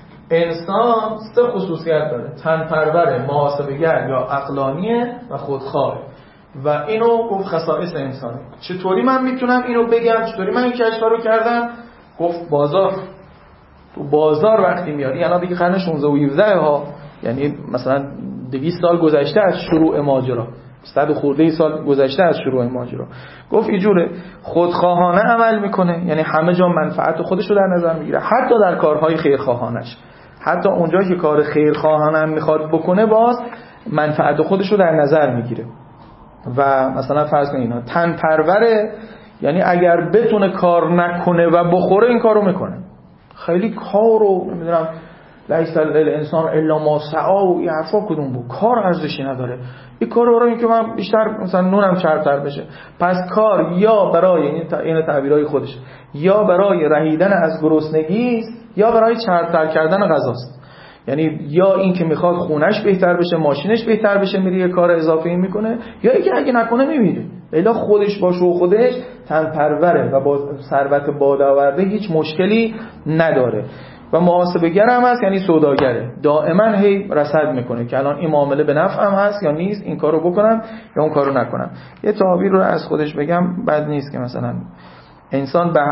انسان سه خصوصیت داره: تن پرور، محاسبه‌گر یا عقلانیه و خودخواه. و اینو گفت خصائص انسانی. چطوری من میتونم اینو بگم؟ چطوری من این کشف رو کردم؟ گفت بازار. تو بازار وقتی میاری، الان دیگه قرن شانزده و هفده ها، یعنی مثلا دویست سال گذشته از شروع ماجرا، صد و خورده سال گذشته از شروع ماجرا. گفت اینجوره خودخواهانه عمل میکنه، یعنی همه جا منفعت خودش رو در نظر میگیره، حتی در کارهای خیرخواهانش، حتی اونجا که کار خیرخواهانه هم میخواد بکنه باز منفعت خودش رو در نظر میگیره. و مثلا فرض کنید اینا تن پروره، یعنی اگر بتونه کار نکنه و بخوره این کارو میکنه. خیلی کارو نمیدونم لیس الانسان الا ما سعی و این حرفا کدوم بود، کار ارزشی نداره. این کار رو این که من بیشتر مثلا نونم چرتر بشه. پس کار یا برای این تعبیرای خودش یا برای رهیدن از گرسنگی است یا برای چرتر کردن غذاست. یعنی یا این که میخواد خونش بهتر بشه، ماشینش بهتر بشه، میره یه کار اضافه این میکنه، یا اینکه اگه نکنه میمیره. الا خودش باشه و خودش تن پروره و با ثروت بادآورده هیچ مشکلی نداره. و محاسبه گر هم هست یعنی سوداگره، دائما هی رصد میکنه که الان این معامله به نفعم هست یا نیست، این کارو بکنم یا اون کارو نکنم. یه تعبیر رو از خودش بگم بد نیست که مثلا انسان به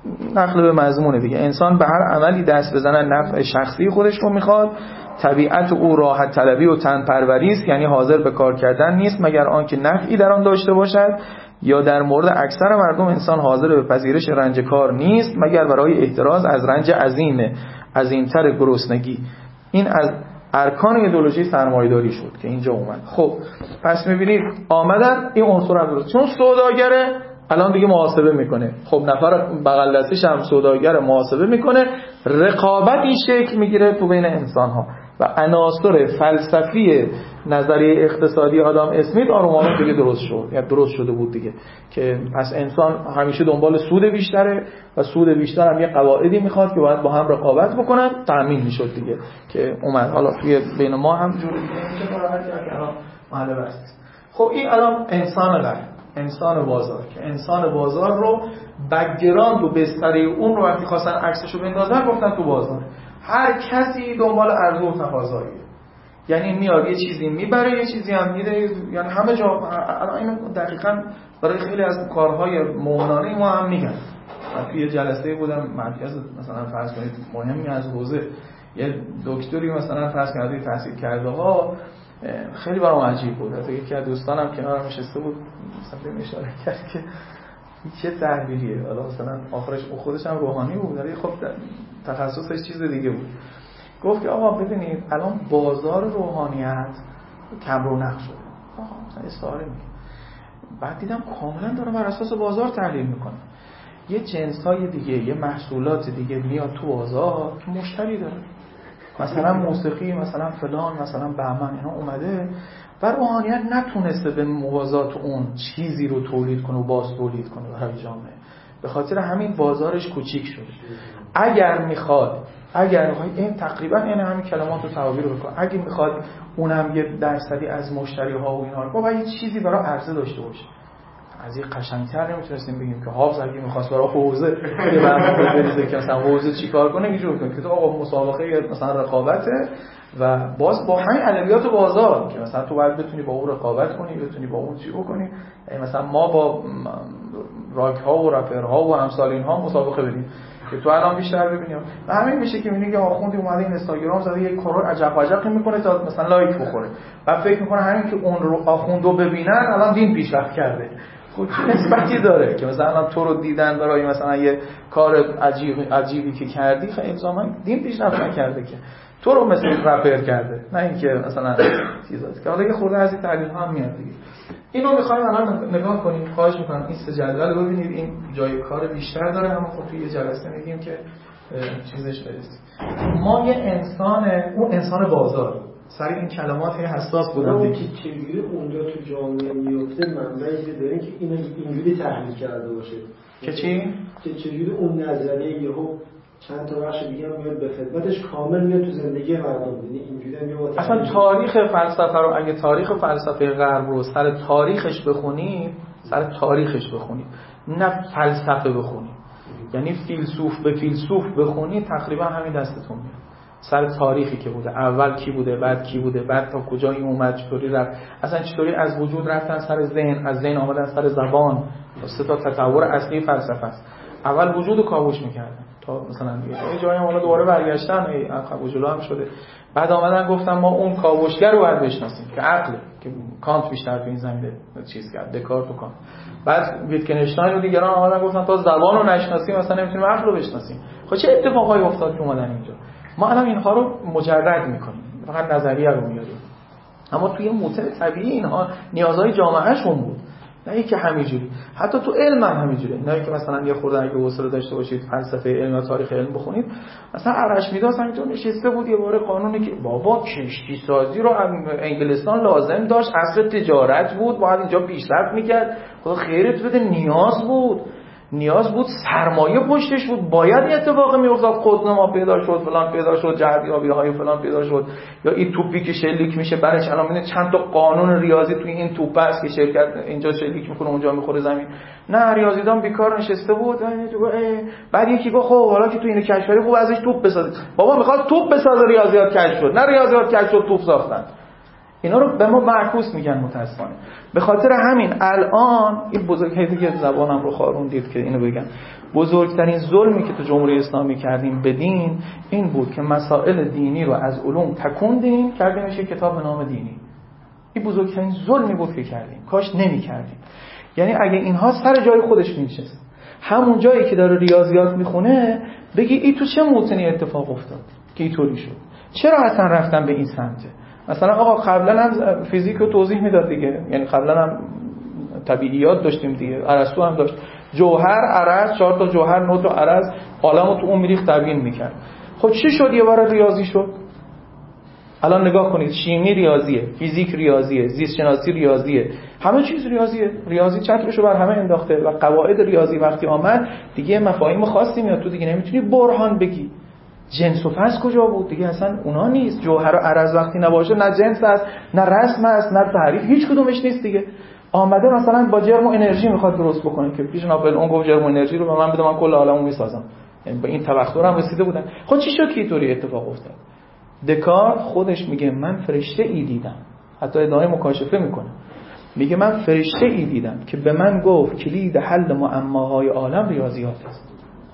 نقل به مضمونه دیگه، انسان به هر عملی دست بزنه نفع شخصی خودش رو میخواد، طبیعت او راحت طلبی و تن پروری است، یعنی حاضر به کار کردن نیست مگر آنکه نفعی در آن داشته باشد، یا در مورد اکثر مردم انسان حاضر به پذیرش رنج کار نیست مگر برای احتراز از رنج عظیم عظیمتر گرسنگی. این از ارکان ایدئولوژی سرمایه‌داری شد که اینجا اومد. خب پس می‌بینید آمدن این عنصر هم درست، چون سوداگره الان دیگه محاسبه میکنه. خب نفر بغل دستیش هم سوداگر محاسبه میکنه، رقابتی شکل میگیره تو بین انسان ها و عناصر فلسفی نظریه اقتصادی آدام اسمیت آروم دیگه درست شد، یا درست شده بود دیگه، که پس انسان همیشه دنبال سود بیشتره و سود بیشتر هم یه قواعدی میخواد که باید با هم رقابت بکنن، تامین میشد دیگه که اومد. حالا توی بین ما هم جور دیگه میشه کارا که الان محل بحث. خب این الان انسان غرب، انسان بازار، که انسان بازار رو بک‌گراند و بستر اون رو وقتی خواستن عکسشو بندازن گفتن تو بازار هر کسی دنبال عرضه و تقاضاییه، یعنی میاد یه چیزی میبره یه چیزی هم میره، یعنی همه جا. الان اینو دقیقاً برای خیلی از کارهای موهنانه ما هم میگن. من توی یه جلسه بودم مرکز مثلا فرض کنید مهمی از حوزه یه دکتری مثلا فرض کنید تحصیل کرده ها، خیلی برام عجیب بود. از یکی از دوستانم کنارم نشسته بود مثلا اشاره کرد که چه تحلیلیه، حالا مثلا آخرش خودش هم روحانی بود ولی خب تخصصش چیز دیگه بود. گفت که آقا ببینید الان بازار روحانیت کم رونق شده. آقا مثلا استعاره میگه، بعد دیدم کاملا داره بر اساس بازار تحلیل میکنه. یه جنس‌های دیگه، یه محصولات دیگه میاد تو بازار که مشتری داره، مثلا موسیقی، مثلا فلان، مثلا بهمن، اینا اومده و روحانیت نتونسته به موازات اون چیزی رو تولید کنه و باز تولید کنه برای جامعه، به خاطر همین بازارش کوچیک شده. اگر میخواد اگر میخواد این تقریبا این همین کلمات و تعابیر رو بکنه، اگه میخواد اونم یه درصدی از مشتری ها و اینا رو با یه چیزی برای عرضه داشته باشه. از این قشنگتر نمیتونستیم بگیم که حافظ اگه می‌خواست برای حوزه یه برنامه بریزه که مثلا حوزه چیکار کنه اینجوری کنه که تو آقا مسابقه مثلا رقابته و باز با همین ادبیات بازار که مثلا تو باید بتونی با اون رقابت کنی، بتونی با اون چی بکنی. یعنی مثلا ما با راک ها و رپر ها و امثال اینها مسابقه بدیم که تو الان بیشتر ببینیم. و همین میشه که میبینی که آخوندی اومده این اینستاگرام زده یک کارو عجب عجب میکنه تا مثلا لایک بخوره و فکر میکنه همین که اون رو آخوندو ببینن الان دین پیشرفت کرده. خب چه نسبتی داره که مثلا تو رو دیدن برای مثلا یه کار عجیب عجیبی که کردی خیلی الزاما دین پیشرفت نکرده که تو رو مثل رپر کرده، نه اینکه مثلا چیزاست که حالا یه خورده از این تعلیل ها هم میاد دیگه. اینو میخوایم الان نگاه کنیم. خواهش میکنم این سه جدول رو ببینید، این جای کار بیشتر داره اما خب توی یه جلسه میگیم که چیزش برسیم. ما یه انسان، اون انسان بازار، سر این کلمات حساس بودم دیگه. چجوری اونجا تو جامعه میفته منبعی داره که اینو اینجوری تحلیل کرده باشه که چی؟ که چجوری اون نظریه یهو چند تا بخش دیگه هم میاد به خدمتش کامل میاد تو زندگی مردم. یعنی اینجوری میاد اصلا تاریخ فلسفه رو اگه تاریخ فلسفه غرب رو سر تاریخش بخونید، سر تاریخش بخونید نه فلسفه بخونید، یعنی فیلسوف به فیلسوف بخونید تقریبا همین دستتون میاد. سر تاریخی که بوده، اول کی بوده، بعد کی بوده، بعد تا کجا این اومد، چطوری رفت، اصلا چطوری از وجود رفتن سر ذهن، از ذهن آمدن سر زبان. سه تا تطور اصلی فلسفه است. اول وجود رو کاوش میکردن تا مثلا یه جایی هم دوباره برگشتن، ای عقب و جلو هم شده. بعد آمدن گفتن ما اون کاوشگر رو باید بشناسیم که عقل، که کانت بیشتر تو این زمینه چیز کرد، دکارت و کانت. بعد ویتکنشتاین و دیگران آمدن گفتن تا زبان رو نشناسیم مثلا نمیتونیم عقل رو بشناسیم. خب چه اتفاقایی افتاد که اومدن اینجا؟ ما الان اینها رو مجرد میکنیم، فقط نظریه رو میاریم، اما توی موتور طبیعی اینها نیازهای جامعهشون بود، نه اینکه همینجوری. حتی تو علم هم همینجوره. نه که مثلا یه خورده اگه حوصله داشته باشید فلسفه علم یا تاریخ علم بخونید، مثلا ارشمیدس همینطور نشسته بود یه باره قانونی که بابا کشتی سازی رو انگلستان لازم داشت، اصل تجارت بود، باید اینجا پیشرفت میکرد، خدا خیرت بده، نیاز بود. نیاز بود سرمایه پشتش بود، باید این اتفاق میافتاد، خودنما پیدا شد، فلان پیدا شد، جهتیابی‌های فلان پیدا شد، یا این توپی که شلیک میشه برش الان میبینید چند تا قانون ریاضی توی این توپ است که شرکت اینجا شلیک میکنه اونجا میخوره زمین. نه، ریاضیدان بیکار نشسته بود. بعد یکی گفت خب حالا که تو اینو کشف کردی خوب ازش توپ بسازید. بابا میخواد توپ بسازه، ریاضیات کشف شد. نه ریاضیات کشف شد توپ ساختن. اینا رو به ما معکوس میگن متاسفانه. به خاطر همین الان این بزرگیتی که زبانم رو خاروندید که اینو بگم، بزرگترین ظلمی که تو جمهوری اسلامی کردیم به دین این بود که مسائل دینی رو از علوم تکوندیم کردیمش یک کتاب به نام دینی. این بزرگترین ظلمی بود که کردیم، کاش نمی‌کردیم. یعنی اگه اینها سر جای خودش می‌نشست، همون جایی که داره ریاضیات میخونه بگی این تو چه موطنی اتفاق افتاد که اینطوری شد، چرا اصلا رفتن به این سمته. مثلا آقا قبلا هم فیزیک رو توضیح میداد دیگه، یعنی قبلا هم طبیعیات داشتیم دیگه، ارسطو هم داشت جوهر عرض، چهار تا جوهر نوت و عرض عالمو تو اون میریخت تبیین میکرد. خب چی شد یه بار ریاضی شد؟ الان نگاه کنید، شیمی ریاضیه، فیزیک ریاضیه، زیست شناسی ریاضیه، همه چیز ریاضیه. ریاضی چترشو بر همه انداخته و قواعد ریاضی وقتی آمد دیگه مفاهیم خاصی میاد تو، دیگه نمیتونی برهان بگی. جنس و فصل کجا بود؟ دیگه اصلا اونا نیست. جوهر و عرض وقتی نباشه نه جنس است، نه رسم است، نه تعریف، هیچ کدومش نیست دیگه. آمده مثلا با جرم و انرژی میخواد درست بکنه که پیش ناپل اون گفت جرم و انرژی رو به من بده من کل عالمو میسازم. یعنی به این تبختر هم رسیده بودن. خب چی شد که اینطوری اتفاق افتاد؟ دکارت خودش میگه من فرشته ای دیدم، حتی ادعای مکاشفه میکنه، میگه من فرشته ای دیدم که به من گفت کلید حل معماهای عالم ریاضیات است.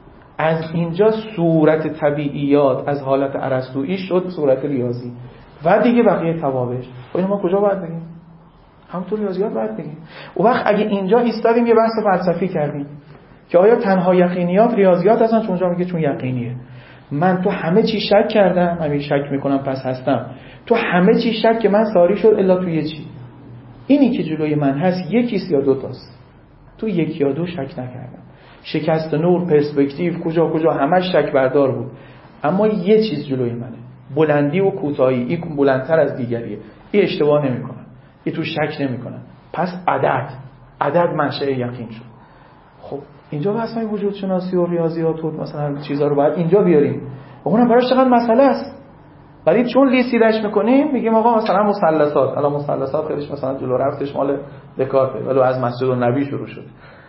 از اینجا صورت طبیعیات از حالت ارسطویی شد صورت ریاضی و دیگه بقیه توابعش. خب اینو ما کجا باید بگیم؟ همونطور ریاضیات باید بگیم. اون وقت اگه اینجا ایستادیم یه بحث فلسفی کردیم که آیا تنها یقینیات ریاضیات هستن، چون اونجا میگه چون یقینیه. من تو همه چی شک کردم، همین شک میکنم پس هستم. تو همه چی شک که من ساری شد الا تو یه چی. اینی که جلوی من هست یکیست یا دوتاست. تو یک یا دو شک نکردم. شکست نور، پرسپکتیو، کجا کجا همش شک بردار بود. اما یه چیز جلوی منه، بلندی و کوتاهی. این بلندتر از دیگریه. این اشتباه نمیکنن، این تو شک نمیکنن. پس عدد عدد منشأ یقین شد. خب اینجا بحثای وجود شناسی و ریاضیات و مثلا چیزا رو باید اینجا بیاریم. و اونم براش چقدر مسئله است. ولی چون لیسیدش میکنیم میگیم آقا مثلا مثلثات، الان مثلثات خیلیش مثلا جلو رفتش مال دکارته، ولی از مسجد النبی شروع شد.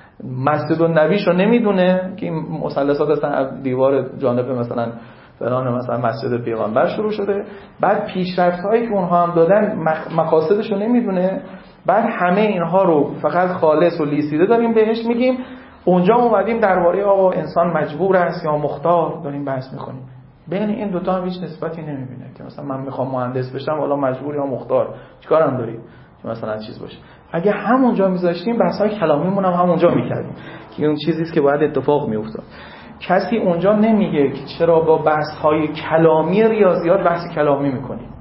مسجد النبی شو نمیدونه که این مثلثات اصلا دیوار جانب مثلا فلان مثلا مسجد پیغمبر شروع شده. بعد پیشرفت‌هایی که اونها هم دادن مقاصدش رو نمیدونه. بعد همه اینها رو فقط خالص و لیسیده داریم بهش میگیم. اونجا اومدیم درباره آقا انسان مجبور است یا مختار داریم بحث میکنیم. بین این دوتا هم هیچ نسبتی نمیبینه که مثلا من میخوام مهندس بشم والا مجبور یا مختار، چیکارم داری که مثلا چیز باشه. اگه همونجا میذاشتیم بحث‌های کلامیمون هم همونجا میکردیم که اون چیزی است که باید اتفاق میافتاد. کسی اونجا نمیگه که چرا با بحث‌های کلامی ریاضیات بحث کلامی میکنیم.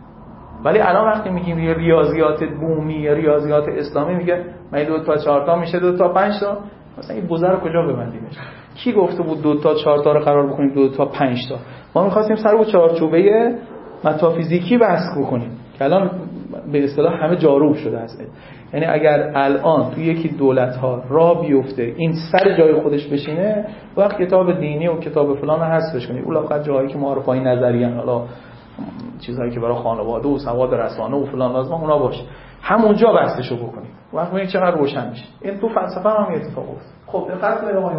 ولی الان وقتی میگیم ریاضیات بومی، ریاضیات اسلامی، میگه من دو تا چهار تا میشه دو تا پنج تا. مثلا این بوزه رو کجا ببندیمش؟ کی گفته بود دو تا چهار تا رو قرار بکنیم دو تا پنج تا؟ ما می‌خواستیم سر اون چارچوبه متافیزیکی بحث بکنیم که الان به اصطلاح همه جاروب شده است. یعنی اگر الان تو یکی دولت‌ها راه بیفته این سر جای خودش بشینه، وقت کتاب دینی و کتاب فلان رو حذفش کنید. اون فقط جایی که معارفه‌های نظریه، حالا چیزایی که برای خانواده و سواد رسانه و فلان لازمه اونا باشه، همونجا بحثشو بکنیم. وقت ببینید چقدر روشن میشه. این تو فلسفه هم اتفاق افتاد. خب دقت کنید آقایون،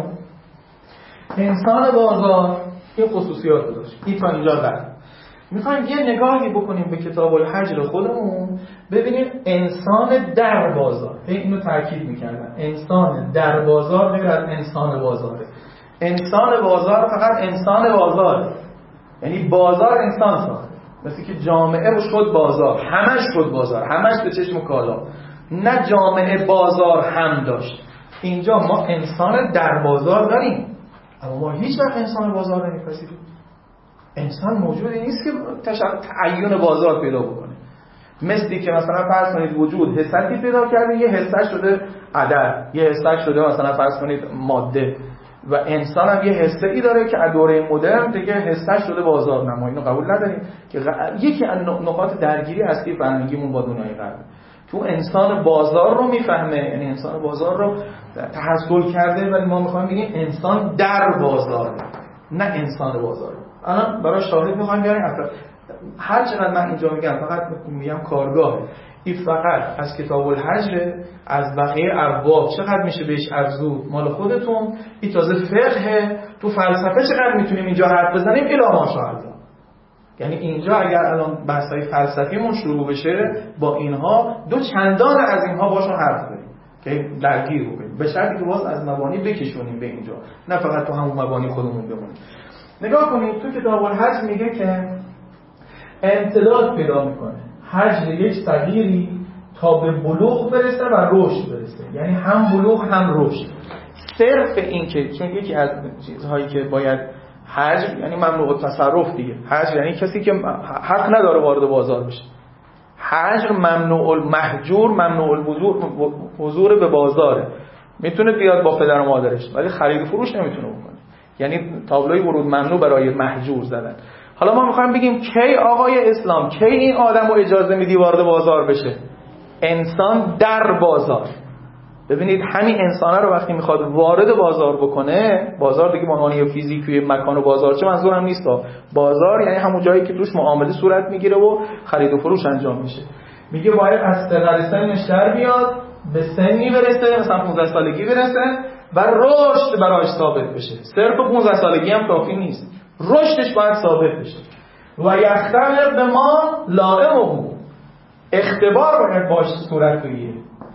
انسان بازار این خصوصیات داشت. این تا اینجا بعد میخوایم یه نگاهی بکنیم به کتاب الحجر خودمون، ببینیم انسان در بازار. اینو تاکید میکردن، انسان در بازار غیر از انسان بازاره. انسان بازار فقط انسان بازاره، یعنی بازار انسان ساخته. مثل که جامعه رو شد بازار، همش شد بازار، همش به چشم کالا. نه جامعه بازار هم داشت. اینجا ما انسان در بازار داریم، اما ما هیچ وقت انسان بازار نمیپذیریم. انسان موجودی نیست که تعین بازار پیدا بکنه. مثلی که مثلا فرض کنید وجود حستی پیدا کرده، یه حسش شده عدد، یه حسش شده مثلا فرض کنید ماده، و انسان هم یه حسه ای داره که از دوره مدرن دیگه حسش شده بازار. نه ما اینو قبول نداریم که غ... یکی از نقاط درگیری اصلی فرهنگیمون با دنیای غرب. تو انسان بازار رو میفهمه، یعنی انسان بازار رو تحصیل کرده، ولی ما میخوایم بگیم انسان در بازار، نه انسان بازار. الان برای شاهد میخوایم بیاریم. هر چقدر من اینجا میگم فقط میگم کارگاهه، این فقط از کتاب الحجر، از بقیه ابواب چقدر میشه بهش افزود مال خودتون. این تازه فقه. تو فلسفه چقدر میتونیم اینجا حرف بزنیم الا ماشاءالله. یعنی اینجا اگر الان بحث‌های فلسفیمون شروع بشه با اینها، دو چندان از اینها باشون حرف بزنیم که درگیر بکنیم، به شرطی که باز از مبانی بکشونیم به اینجا، نه فقط تو همون مبانی خودمون بمونیم. نگاه کنید تو کتاب الحج میگه که امتداد پیدا میکنه حجر یک صغیری تا به بلوغ برسه و رشد برسه، یعنی هم بلوغ هم رشد. صرف این که چون یکی از چیزهایی که باید حجر یعنی ممنوع تصرف دیگه، حجر یعنی کسی که حق نداره وارد بازار بشه. حجر ممنوع المحجور، ممنوع الحضور حضور به بازاره، میتونه بیاد با پدر و مادرش ولی خرید و فروش نمیتونه بکنه، یعنی تابلوی ورود ممنوع برای محجور زدن. حالا ما میخوایم بگیم کی آقای اسلام کی این آدم رو اجازه میدی وارد بازار بشه؟ انسان در بازار. ببینید همین انسانه رو وقتی میخواد وارد بازار بکنه، بازار دیگه با معنی فیزیکی مکان و بازار چه منظورم نیست. بازار یعنی همون جایی که توش معامله صورت میگیره و خرید و فروش انجام میشه. میگه باید از صغر سنش در بیاد، به سنی برسه، مثلا پانزده سالگی برسه و رشد براش ثابت بشه. صرف پانزده سالگی هم کافی نیست، رشدش باید ثابت بشه. و یختبر به ما لائمه، اختبار باید باش صورت بگیره.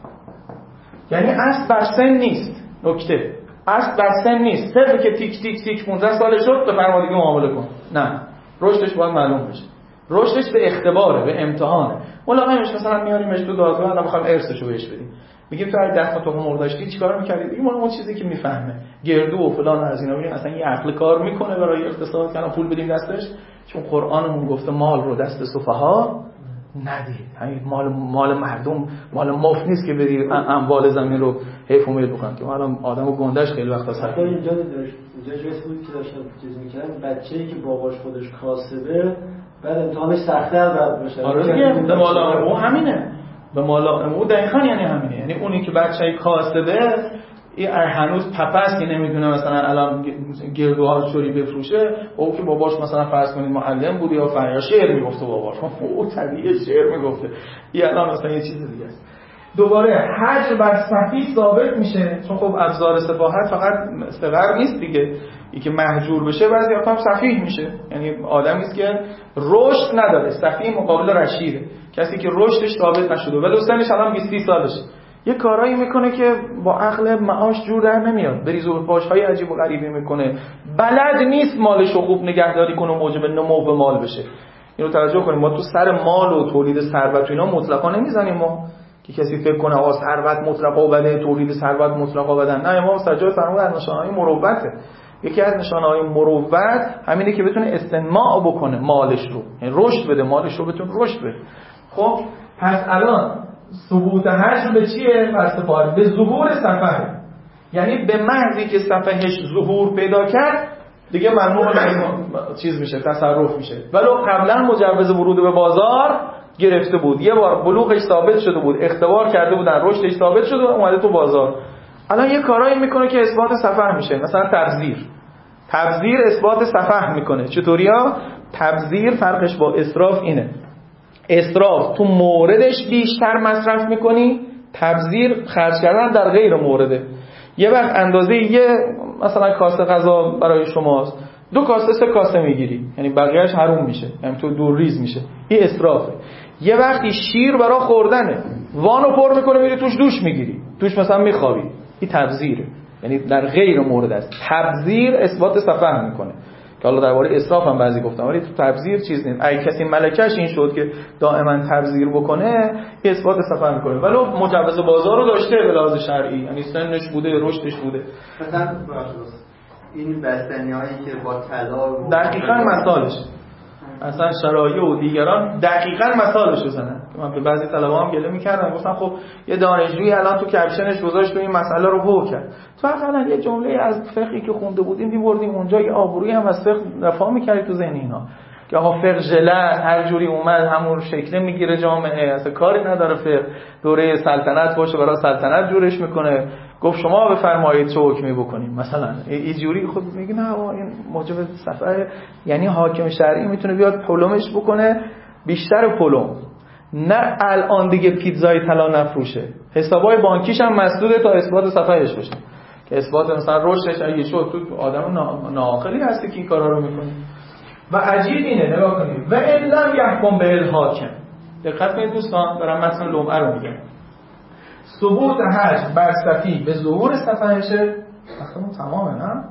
یعنی اصل بر سن نیست. نکته اصل بر سن نیست، صرف که تیک تیک تیک پانزده سالش شد به فرمادگی معامله کن، نه، رشدش باید معلوم بشه. رشدش به اختباره، به امتحانه. ملاقمش مثلا میاریمش تو دادگاه، الان میخوایم ارثشو بهش بدیم، میگیم تو اگه ده تا تخم مرغ داشتی چیکار می‌کردی؟ میگیم اون چیزی که میفهمه، گردو و فلان از اینا، ببین اصلا یه عقل کار میکنه برای اقتصاد، که پول بدیم دستش، چون قرآنمون گفته مال رو دست سفها ندید. همین مال مال مردم مال مفت نیست که بدی اموال زمین رو حیف و میل بکنن، که الان آدمو گندش خیلی وقتا سخت. اینجا داشت اینجا جوری بود که داشتن چیز می‌کردن، بچه‌ای که باباش خودش کاسبه بعد امتحانش سخت‌تر بعد بشه. آره دیگه، به مالا او همینه، به مالا او دقیقاً یعنی همینه. یعنی اونی که بچه‌ای کاسبه این هنوز پپست که نمیدونه مثلا الان گردوها رو چوری بفروشه، او که باباش مثلا فرض کنید معلم بوده یا فنیا شعر میگفته باباش، او طبیعی شعر میگفته، این الان مثلا یه چیز دیگه است. دوباره حجر بر صفی ثابت میشه، چون خب ابزار سفاهت فقط صغر نیست دیگه، این که محجور بشه بعضی وقتا هم سفیه میشه، یعنی آدمی است که رشد نداره. سفیه مقابل رشیده، کسی که رشدش ثابت نشده ولی سنش الان بیست سالشه، یه کارایی میکنه که با عقل معاش جور در نمیاد، بریز و پاشهای عجیب و غریبی میکنه، بلد نیست مالش رو خوب نگهداری کنه و موجب نمو به مال بشه. اینو توجه کنیم، ما تو سر مال و تولید ثروت و اینا مطلقا نمیزنیم ما که کسی فکر کنه آ ثروت مطلقا بده، تولید ثروت مطلقا بده. نه، ما سجاد فرمود از نشانه‌های مروته. یکی از نشانه‌های مروت همینه که بتونه استنماع بکنه مالش رو، یعنی رشد بده، مالش رو بتونه رشد بده. خب پس الان ثبوت حجر به چیه؟ فلسفه به ظهور صفحه، یعنی به محضی که صفحهش ظهور پیدا کرد دیگه ممنوع چیز میشه، تصرف میشه. ولی قبلا مجوز ورود به بازار گرفته بود، یه بار بلوغش ثابت شده بود، اختبار کرده بودن، رشدش ثابت شده، اومده تو بازار. الان یه کارایی میکنه که اثبات صفحه میشه، مثلا تبذیر. تبذیر اثبات صفحه میکنه. چطوریا؟ تبذیر فرقش با اسراف اینه، اسراف تو موردش بیشتر مصرف میکنی، تبذیر خرج کردن در غیر مورده. یه وقت اندازه یه مثلا کاسه غذا برای شماست، دو کاسه سه کاسه میگیری، یعنی بقیهش حروم میشه، یعنی تو دور ریز میشه، این اسرافه. یه وقتی شیر برای خوردنه، وانو پر میکنه میری توش دوش میگیری، توش مثلا میخوابی، این تبذیره، یعنی در غیر مورد است. تبذیر اثبات صفحه میکنه که حالا درباره اسراف هم بعضی گفتم، ولی تو تبذیر چیز نیست. اگه کسی ملکش این شد که دائما تبذیر بکنه، اثبات صفحه میکنه، ولی مجوز بازار رو داشته به لحاظ شرعی، یعنی سنش بوده، رشدش بوده. مثلا این بستنی‌هایی که با طلا و دقیقاً مثالش، اصلا شرایع و دیگران دقیقاً مثالش بزنن. من به بعضی طلبه‌ها هم گله می‌کردم، گفتم خب یه دانشجویی الان تو کپشنش گذاشت و این مسئله رو هو کرد، تو اصلا یه جمله از فقهی که خونده بودیم می‌بردیم اونجا، یه آبرویی هم از فقه رفع می‌کردی تو ذهن اینا که آقا فقه جلس هر جوری اومد همون شکل میگیره جامعه، اصلا کاری نداره فقه دوره سلطنت باشه برای سلطنت جورش میکنه، گفت شما بفرمایید چه حکمی بکنیم مثلا اینجوری. خب میگه نه این موجب صفحه، یعنی حاکم شرعی میتونه بیاد پلمش بکنه بیشتر پلم، نه الان دیگه پیتزای طلا نفروشه، حسابای بانکیش هم مسدوده تا اثبات صفحهش بشه، که اثبات مثلا رشدش اگه شد تو آدم ناعاقلی هستی که این کارا رو میکنه. و عجیب اینه نگاه کنید و ان لم یحکم به الحاکم، دقت کنید دوستان دارم متن لمعه رو میگم، ثبوت حج بر صفی به ظهور صفحهشه، اصلا تمامه نه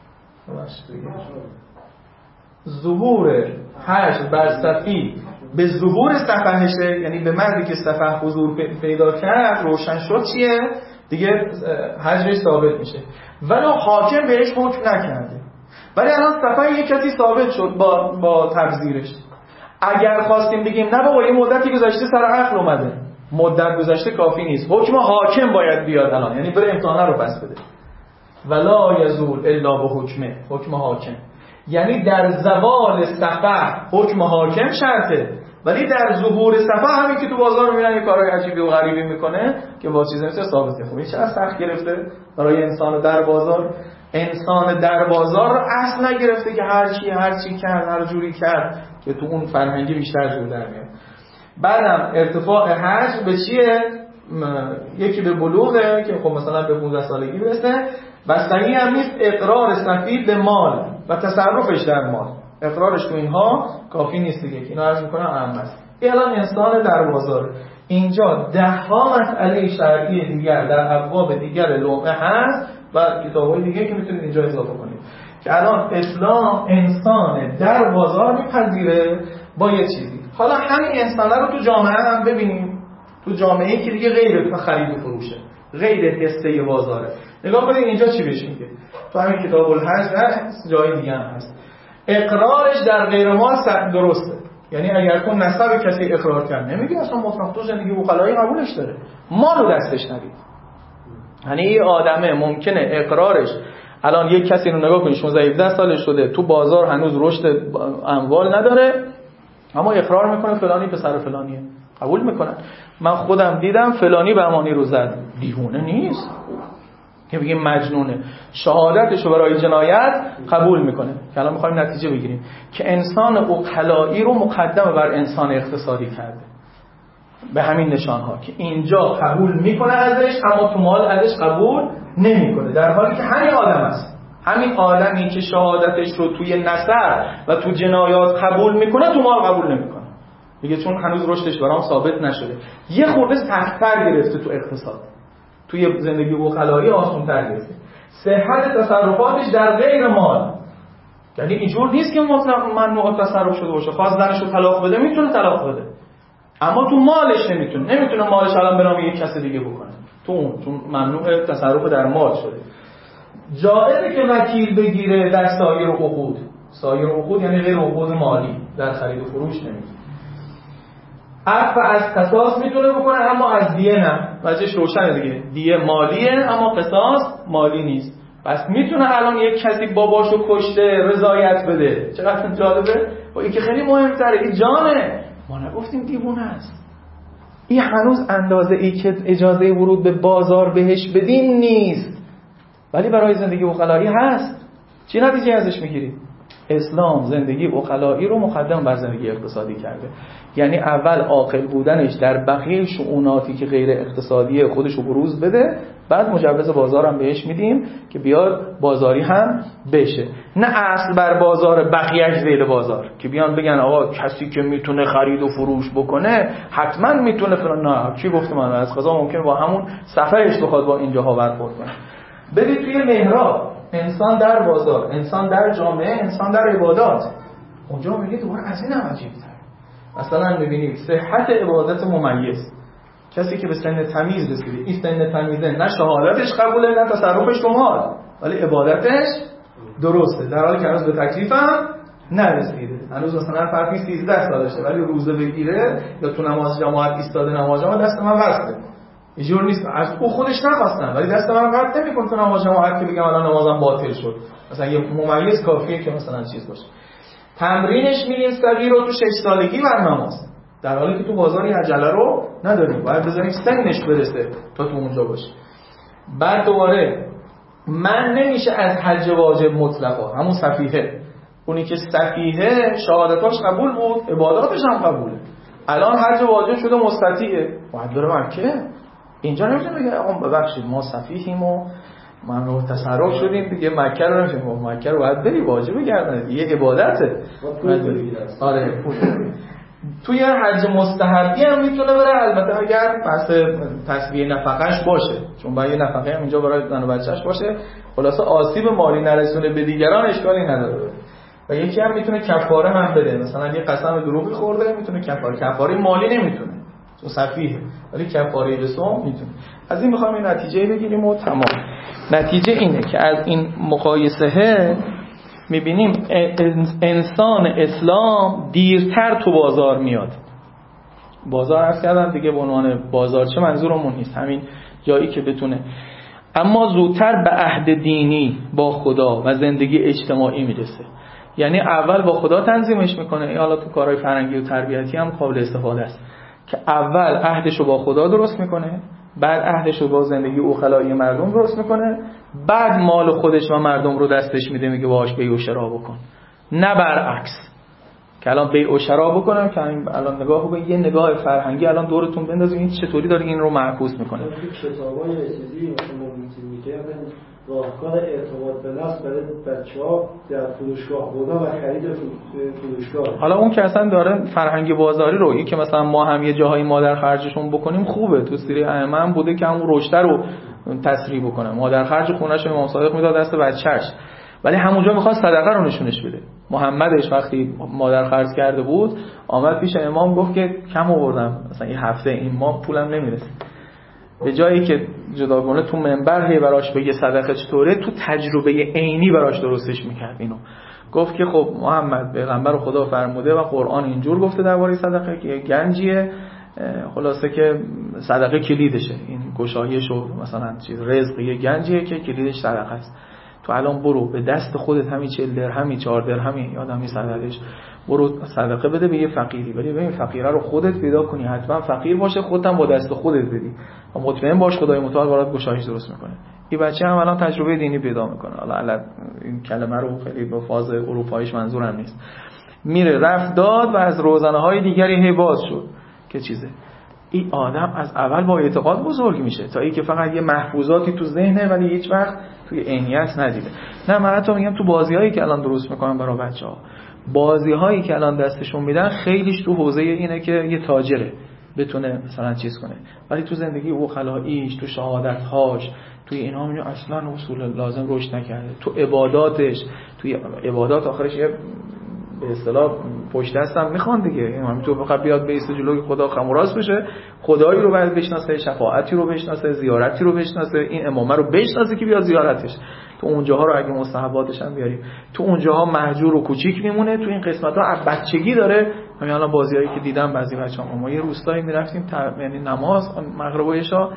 ظهور حج بر صفی به ظهور صفحهشه، یعنی به مردی که صفحه حضور پیدا کرد روشن شد چیه دیگه حجش ثابت میشه، ولی حاکم بهش حکم نکرده. ولی الان صفحه یک کسی ثابت شد با با تبذیرش، اگر خواستیم بگیم نه بابا یه مدتی گذشته سر عقل اومده، مدت گذشته کافی نیست، حکم حاکم باید بیاد الان، یعنی بره امتحانه رو پس بده. ولا یزول الا به حکمه، حکم حاکم، یعنی در زوال صفحه حکم حاکم شرطه، ولی در ظهور صفحه همین که تو بازار میبینن یه کارهای عجیبی و غریبی میکنه که با چیزی مثل ثابته. خب این چه از سخت گرفته برای انسان در بازار؟ انسان در بازار رو اصل نگرفته که هر چی هر چی کرد هر جوری کرد که تو اون فرهنگی بیشتر جور در میاد. بعدم ارتفاع حج به چیه؟ یکی به بلوغه که خب مثلا به پانزده سالگی برسه، و صحیح هم نیست اقرار صفی به مال و تصرفش در مال، اقرارش تو اینها کافی نیست دیگه که اینا عرض میکنم اهم است. این الان انسان در بازار، اینجا ده ها مسئله شرعی دیگر در ابواب دیگر لمعه هست و کتاب‌های دیگه که میتونید اینجا اضافه کنید که الان اسلام انسان در بازار میپذیره با یه چیزی. حالا همین انسانه رو تو جامعه هم ببینیم، تو جامعه‌ای که دیگه غیر خرید و فروشه، غیر حسه بازاره. نگاه کنید اینجا چی بهش میگه تو همین کتاب الحج هست، جای دیگه هم هست. اقرارش در غیر مال درسته، یعنی اگر تو نسب کسی اقرار کرد نمیگه اصلا مطلق تو زندگی وکلایی قبولش داره، مالو دستش ندید. یعنی این آدمه ممکنه اقرارش الان یک کسی رو نگاه کنید شانزده هفده سالش شده تو بازار هنوز رشد اموال نداره، اما اقرار میکنه فلانی پسر فلانیه، قبول میکنن. من خودم دیدم فلانی بهمانی رو زد، دیوونه نیست که بگیم مجنونه، شهادتش رو برای جنایت قبول میکنه. که الان میخوایم نتیجه بگیریم که انسان عقلایی رو مقدم بر انسان اقتصادی کرده به همین نشانها که اینجا قبول میکنه ازش اما تو مال ازش قبول نمیکنه، در حالی که همین آدم است، همین آدمی که شهادتش رو توی نسب و تو جنایات قبول میکنه تو مال قبول نمیکنه میگه چون هنوز رشدش برام ثابت نشده. یه خورده سخت‌تر گرفته تو اقتصاد، توی زندگی وکلایی آسان‌تر گرفته. صحت تصرفاتش در غیر مال، یعنی اینجور نیست که مطلق ممنوع تصرف شده باشه، خواست زنش رو طلاق بده میتونه طلاق بده، اما تو مالش نمیتونه، نمیتونه مالش الان به نام یک کس دیگه بکنه، تو اون چون ممنوع تصرف در مال شده. جایزه که وکیل بگیره در سایر عقود، سایر عقود یعنی غیر عقود مالی، در خرید و فروش نمیتونه. عفو از قصاص میتونه بکنه اما از دیه نه، وجهش روشنه دیگه، دیه مالیه اما قصاص مالی نیست. پس میتونه الان یک کسی باباشو کشته رضایت بده، چقدر جالبه. و این که خیلی مهمتره، این جانه، ما نگفتیم دیوونه است. این هنوز اندازه ای که اجازه ورود به بازار بهش بدیم نیست، ولی برای زندگی عقلایی هست. چی نتیجه ازش میگیریم؟ اسلام زندگی عقلایی رو مقدم بر زندگی اقتصادی کرده، یعنی اول عاقل بودنش در بقیه شؤوناتی که غیر اقتصادی خودش رو بروز بده، بعد مجوز بازار هم بهش میدیم که بیاد بازاری هم بشه، نه اصل بر بازار بقیه‌اش زیر بازار که بیان بگن آقا کسی که میتونه خرید و فروش بکنه حتما میتونه فلان. نه، چی گفتم من از قضا ممکنه با همون صفحهش بخواد با اینجاها برخورد کنه. ببین توی محراب انسان در بازار، انسان در جامعه، انسان در عبادات، اونجا میگه دوباره از این هم عجیب‌تر. مثلا می‌بینید صحت عبادت ممیز، کسی که به سن تمیز رسیده، این سن تمیزه، نه شهادتش قبوله نه تصرفش تو مال، ولی عبادتش درسته، در حالی که هنوز به تکلیف هم نرسیده. هنوز مثلا فرقی سیزده سال داشته ولی روزه بگیره یا تو نماز جماعت ایستاده نماز جماعت دست من وصله. اینجور نیست، از او خودش نخواستن ولی دست من قطع نمی‌کنه تو نماز جماعت که بگم الان نمازم باطل شد. مثلا یه ممیز کافیه که مثلا چیز باشه. تمرینش میدیم صغیر رو تو شش سالگی برنامه‌ست، در حالی که تو بازاری عجله رو نداریم، باید بذاریم سنش برسه تا تو اونجا باشه. بعد دوباره من نمیشه از حج واجب مطلقا، همون سفیهه، اونی که سفیهه شهادتاش قبول بود عباداتش هم قبوله، الان حج واجب شده مستطیعه، باید بره مکه. اینجا نمیشه بگه آقا ببخشید ما سفیهیم و ممنوع تصرف شدیم دیگه مکه رو نمیشه، مکه رو باید بری، واجبه گردن یه عبادته. آره توی حج مستحبی هم میتونه بره، البته اگر بحث تسویه نفقهش باشه، چون باید یه نفقه هم اینجا برای زن و بچه‌اش باشه، خلاصه آسیب مالی نرسونه به دیگران اشکالی نداره. و یکی هم میتونه کفاره هم بده، مثلا یه قسم دروغی خورده میتونه کفاره، کفاره مالی نمیتونه چون سفیه، ولی کفاره به صوم میتونه. از این میخوام این نتیجه بگیریم و تمام. نتیجه اینه که از این مقایسه میبینیم انسان اسلام دیرتر تو بازار میاد. بازار عرض کردم دیگه به عنوان بازار چه منظورمون نیست، همین جایی که بتونه، اما زودتر به عهد دینی با خدا و زندگی اجتماعی میرسه. یعنی اول با خدا تنظیمش میکنه، این حالا تو کارهای فرهنگی و تربیتی هم قابل استفاده است که اول عهدشو با خدا درست میکنه، بعد عهدشو با زندگی اوخلایی مردم درست میکنه، بعد مال خودش و مردم رو دستش میده میگه باهاش بیع و شرا بکن، نه برعکس که الان بیع و شرا بکنم که الان نگاه بکنید، یه نگاه فرهنگی الان دورتون بندازید این چطوری داره این رو معکوس میکنه. کتابای چیزی مثلا میگه راهکار اعتماد به نفس برای بچه‌ها در فروشگاه بودن و خرید فروشگاه. حالا اون که اصلا داره فرهنگ بازاری رو، این که مثلا ما هم یه جاهای مادر خرجشون بکنیم خوبه، تو سیره ائمه هم بوده که همون رشته رو تسریع بکنه، مادر خرج خونه‌ش امام صادق میداد دست بچه‌ش، ولی همونجا می‌خواست صدقه رو نشونش بده. محمدش وقتی مادر خرج کرده بود آمد پیش امام گفت که کم آوردم، مثلا این هفته این ماه پولم نمیرسه، به جایی که جداگانه تو منبر هی براش بگه صدقه چطوره، تو تجربه عینی براش درستش میکرد. اینو گفت که خب محمد پیغمبر خدا فرموده و قرآن اینجور گفته درباره صدقه که یه گنجیه، خلاصه که صدقه کلیدشه، این گشایش و مثلا چیز رزق یه گنجیه که کلیدش صدقه است. تو الان برو به دست خودت همین چهل درهمی چهار درهمی یادم نیست عددش، برو صدقه بده به یه فقیری، ولی ببین فقیره رو خودت پیدا کنی، حتما فقیر باشه، خودت هم با دست خودت بدی و مطمئن باش خدای متعال برات گشایش درست میکنه. این بچه هم الان تجربه دینی پیدا میکنه، حالا الان این کلمه رو خیلی با فاز اروپاییش منظورم نیست، میره رفت داد و از روزنه های دیگری هی باز شد که چیزه. این آدم از اول با اعتقاد بزرگ میشه تا اینکه فقط یه محفوظاتی تو ذهنه ولی هیچ وقت توی عینیت ندیده. نه من حتی میگم تو بازی‌هایی که الان درست میکنن برای بچه‌ها، بازی‌هایی که الان دستشون میدن خیلیش تو حوزه اینه که یه تاجره بتونه مثلا چیز کنه، ولی تو زندگی اوخلاییش، تو شهادت‌هاش، توی اینا میگه اصلا اصول لازم رشد نکرده، تو عباداتش، توی عبادات آخرش یه به اصطلاح پشت دستم میخوان دیگه، این همین تو بخواد بیاد به ایست جلوی خدا خم و راست بشه، خدایی رو باید بشناسه، شفاعتی رو بشناسه، زیارتی رو بشناسه، این امامه رو بشناسه که بیاد زیارتش. تو اونجاها رو اگه مستحباتش هم بیاریم، تو اونجاها مهجور و کوچیک میمونه، تو این قسمت‌ها از بچگی داره. همین الان بازیایی که دیدم بعضی بچه‌ها، ما یه روستایی میرفتیم یعنی نماز مغرب و عشا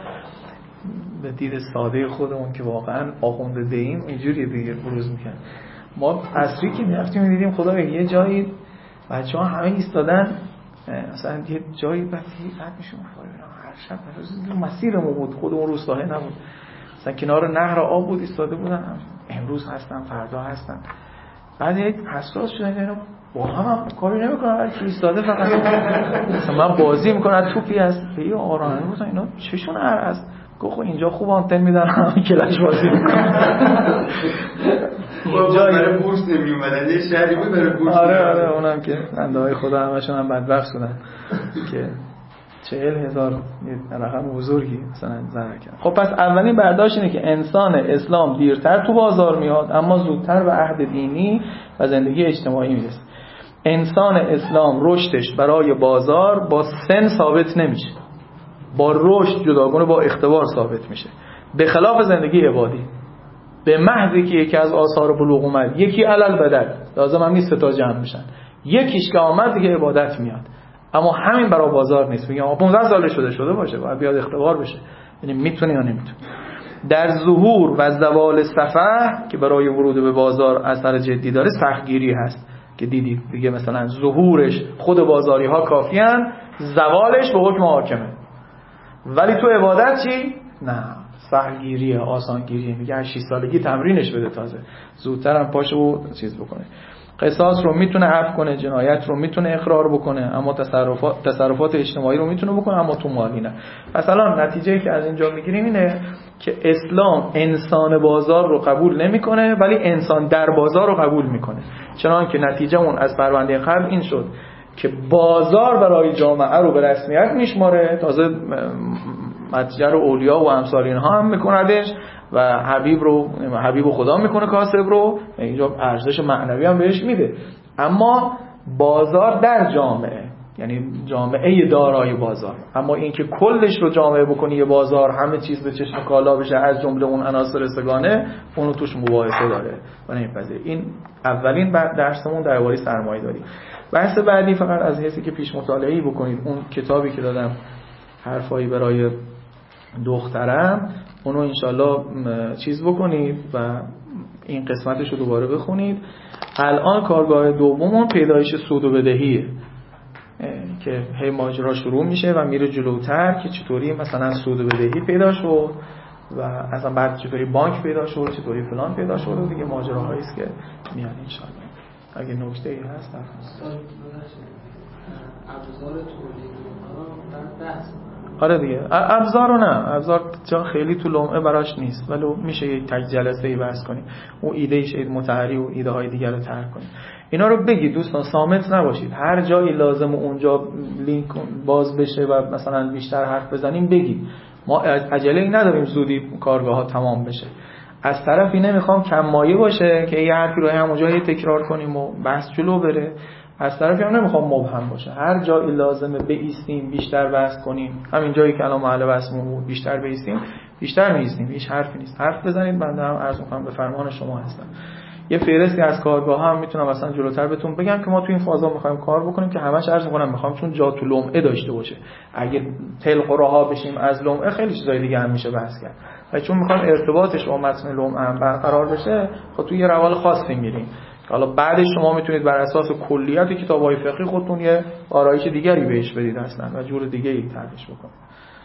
به دید ساده خودمون که واقعا آخونده دهیم اینجوری دیگه بروز میکنه. ما عصری که میرفتیم میدیدیم خدا یه جایی بچه ها همه ایستادن، مثلا یه جایی بعد رد میشون هر شب مسیرمون بود، خودمون روستاه نبود، مثلا کنار نهر آب بود ایستاده بودن، امروز هستن فردا هستن، بعد یک حساس شدن اینا با هم هم کاری نمیکنن، هر کی ایستاده فقط مثلا من بازی میکنن توپی هست به یه آرانه بودن اینا چشون هر از گفت اینجا خوب آنتن میدن همه کلش بازی میکنن اینجا برای بورس نمیومدن، یه شهری بود برای بورس. آره آره اونم که بنده های خدا همشون هم بدبخت شدن که چهل هزار رقم بزرگی مثلا ضرر کرد. خب پس اولین برداشت اینه که انسان اسلام دیرتر تو بازار میاد اما زودتر به عهد دینی و زندگی اجتماعی میرسه. انسان اسلام رشدش برای بازار با سن ثابت نمیشه، با رشد جداگانه با اختبار ثابت میشه، به خلاف زندگی عبادی. به محضی که یکی از آثار بلوغ اومد، یکی علل بدل، لازم هم نیست تا جمع بشن، یکیش که آمد دیگه عبادت میاد، اما همین برای بازار نیست. میگم پانزده ساله شده شده باشه باید بیاد اختبار بشه، یعنی میتونه یا نمیتونه. در ظهور و زوال صفح که برای ورود به بازار اثر جدی داره سختگیری هست، که دیدید دیگه مثلا ظهورش خود بازاری ها کافیان، زوالش به حکم حاکمه. ولی تو عبادت چی؟ نه، سهلگیریه، آسانگیریه. میگه از شش سالگی تمرینش بده، تازه زودتر هم پاشو و چیز بکنه. قصاص رو میتونه عفو کنه، جنایت رو میتونه اقرار بکنه، اما تصرفات تصرفات اجتماعی رو میتونه بکنه، اما تو مالی نه. مثلا نتیجه‌ای که از اینجا میگیریم اینه که اسلام انسان بازار رو قبول نمیکنه ولی انسان در بازار رو قبول میکنه. چنانکه نتیجه اون از پرونده قبل این شد که بازار برای جامعه رو به رسمیت میشماره، تازه متجر و اولیا و امثال اینها هم میکندش و حبیب رو حبیب و خدا میکنه کاسب رو، اینجا ارزش معنوی هم بهش میده. اما بازار در جامعه، یعنی جامعه دارای بازار، اما این که کلش رو جامعه بکنی یه بازار همه چیز به چشم کالا بشه از جمله اون عناصر سگانه، اونو توش مباحثه داره و نمیپذیره. این اولین درسمون درباره سرمایه داری. بحث بعدی فقط از حیثی که پیش مطالعه‌ای بکنید، اون کتابی که دادم حرفایی برای دخترم، اونو انشالله چیز بکنید و این قسمتش رو دوباره بخونید. الان کارگاه دوممون پیدایش سود و بدهیه که هی ماجرا شروع میشه و میره جلوتر که چطوری مثلا سود و بدهی پیدا شد و اصلا بعد چطوری بانک پیدا شد، چطوری فلان پیدا شد و دیگه ماجراهایی است که میاد انشالله. اگه نکته‌ای هست ابزار تولید رو بحث. آره دیگه ابزار رو نه، ابزار جا خیلی تو لمعه براش نیست، ولی میشه یک تک جلسه‌ای بحث کنیم. اون ایده شاید متحری و ایده های دیگر رو طرح کنیم. اینا رو بگید دوستان، صامت نباشید. هر جایی لازم اونجا لینک باز بشه و مثلا بیشتر حرف بزنیم بگید. ما عجله‌ای نداریم زودی کارگاه ها تمام بشه. از طرفی نمیخوام کم مایه باشه که یه حرفی رو همونجا یه تکرار کنیم و بحث جلو بره. از طرفی هم نمیخوام مبهم باشه. هر جایی لازمه بایستیم بیشتر بحث کنیم، همین جایی که الان محل بحثمون بود بیشتر بایستیم بیشتر میایستیم، هیچ حرفی نیست. حرف بزنید، بنده هم عرض میکنم به فرمان شما هستم. یه فهرستی از کارگاه هم میتونم مثلا جلوتر بهتون بگم که ما تو این فازا میخوایم کار بکنیم که همش عرض میکنم میخوام چون جا تو لمعه داشته باشه. اگه تلق و رها بشیم از لمعه خیلی چیزای دیگه هم میشه بحث کرد. و چون میخوام ارتباطش با متن لمعه هم برقرار بشه، خب تو یه روال خاصی میریم. حالا بعدش شما میتونید بر اساس کلیت کتاب‌های فقهی خودتون یه آرایش دیگری بهش بدید اصلا و جور دیگه‌ای طرحش بکنید.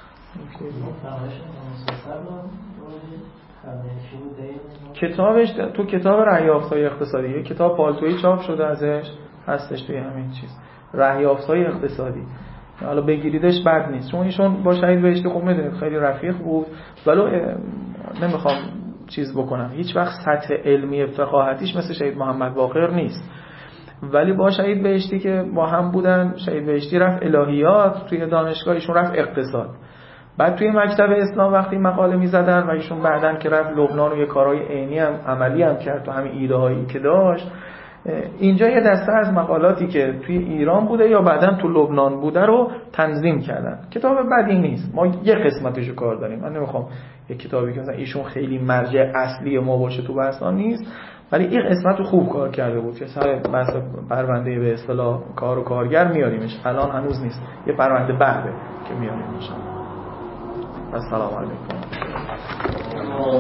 کتابش تو کتاب رهیافت‌های اقتصادی، یه کتاب پالتویی چاپ شده ازش هستش توی همین چیز رهیافت‌های اقتصادی. حالا بگیریدش بد نیست، چون ایشون با شهید بهشتی خوب میدونید خیلی رفیق بود، ولی نمیخوام چیز بکنم، هیچ وقت سطح علمی فقاهتیش مثل شهید محمد باقر نیست. ولی با شهید بهشتی که با هم بودن، شهید بهشتی رفت الهیات توی دانشگاه، ایشون رفت اقتصاد. بعد توی مکتب اسلام وقتی مقاله می‌زدن و ایشون بعدن که رفت لبنان و یه کارهای عینی هم عملی هم کرد تو همین ایده هایی که داشت، اینجا یه دسته از مقالاتی که توی ایران بوده یا بعدن تو لبنان بوده رو تنظیم کردن. کتاب بدی نیست، ما یه قسمتشو کار داریم. من نمیخوام یه کتابی که مثلا ایشون خیلی مرجع اصلی ما باشه تو بحثا نیست، ولی این قسمت رو خوب کار کرده بود که سر بحث پرونده به اصطلاح کار و کارگر میاریمش. الان هنوز نیست، یه پرونده بعده که میاریمش. السلام علیکم.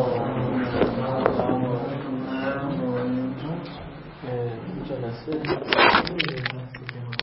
جلسه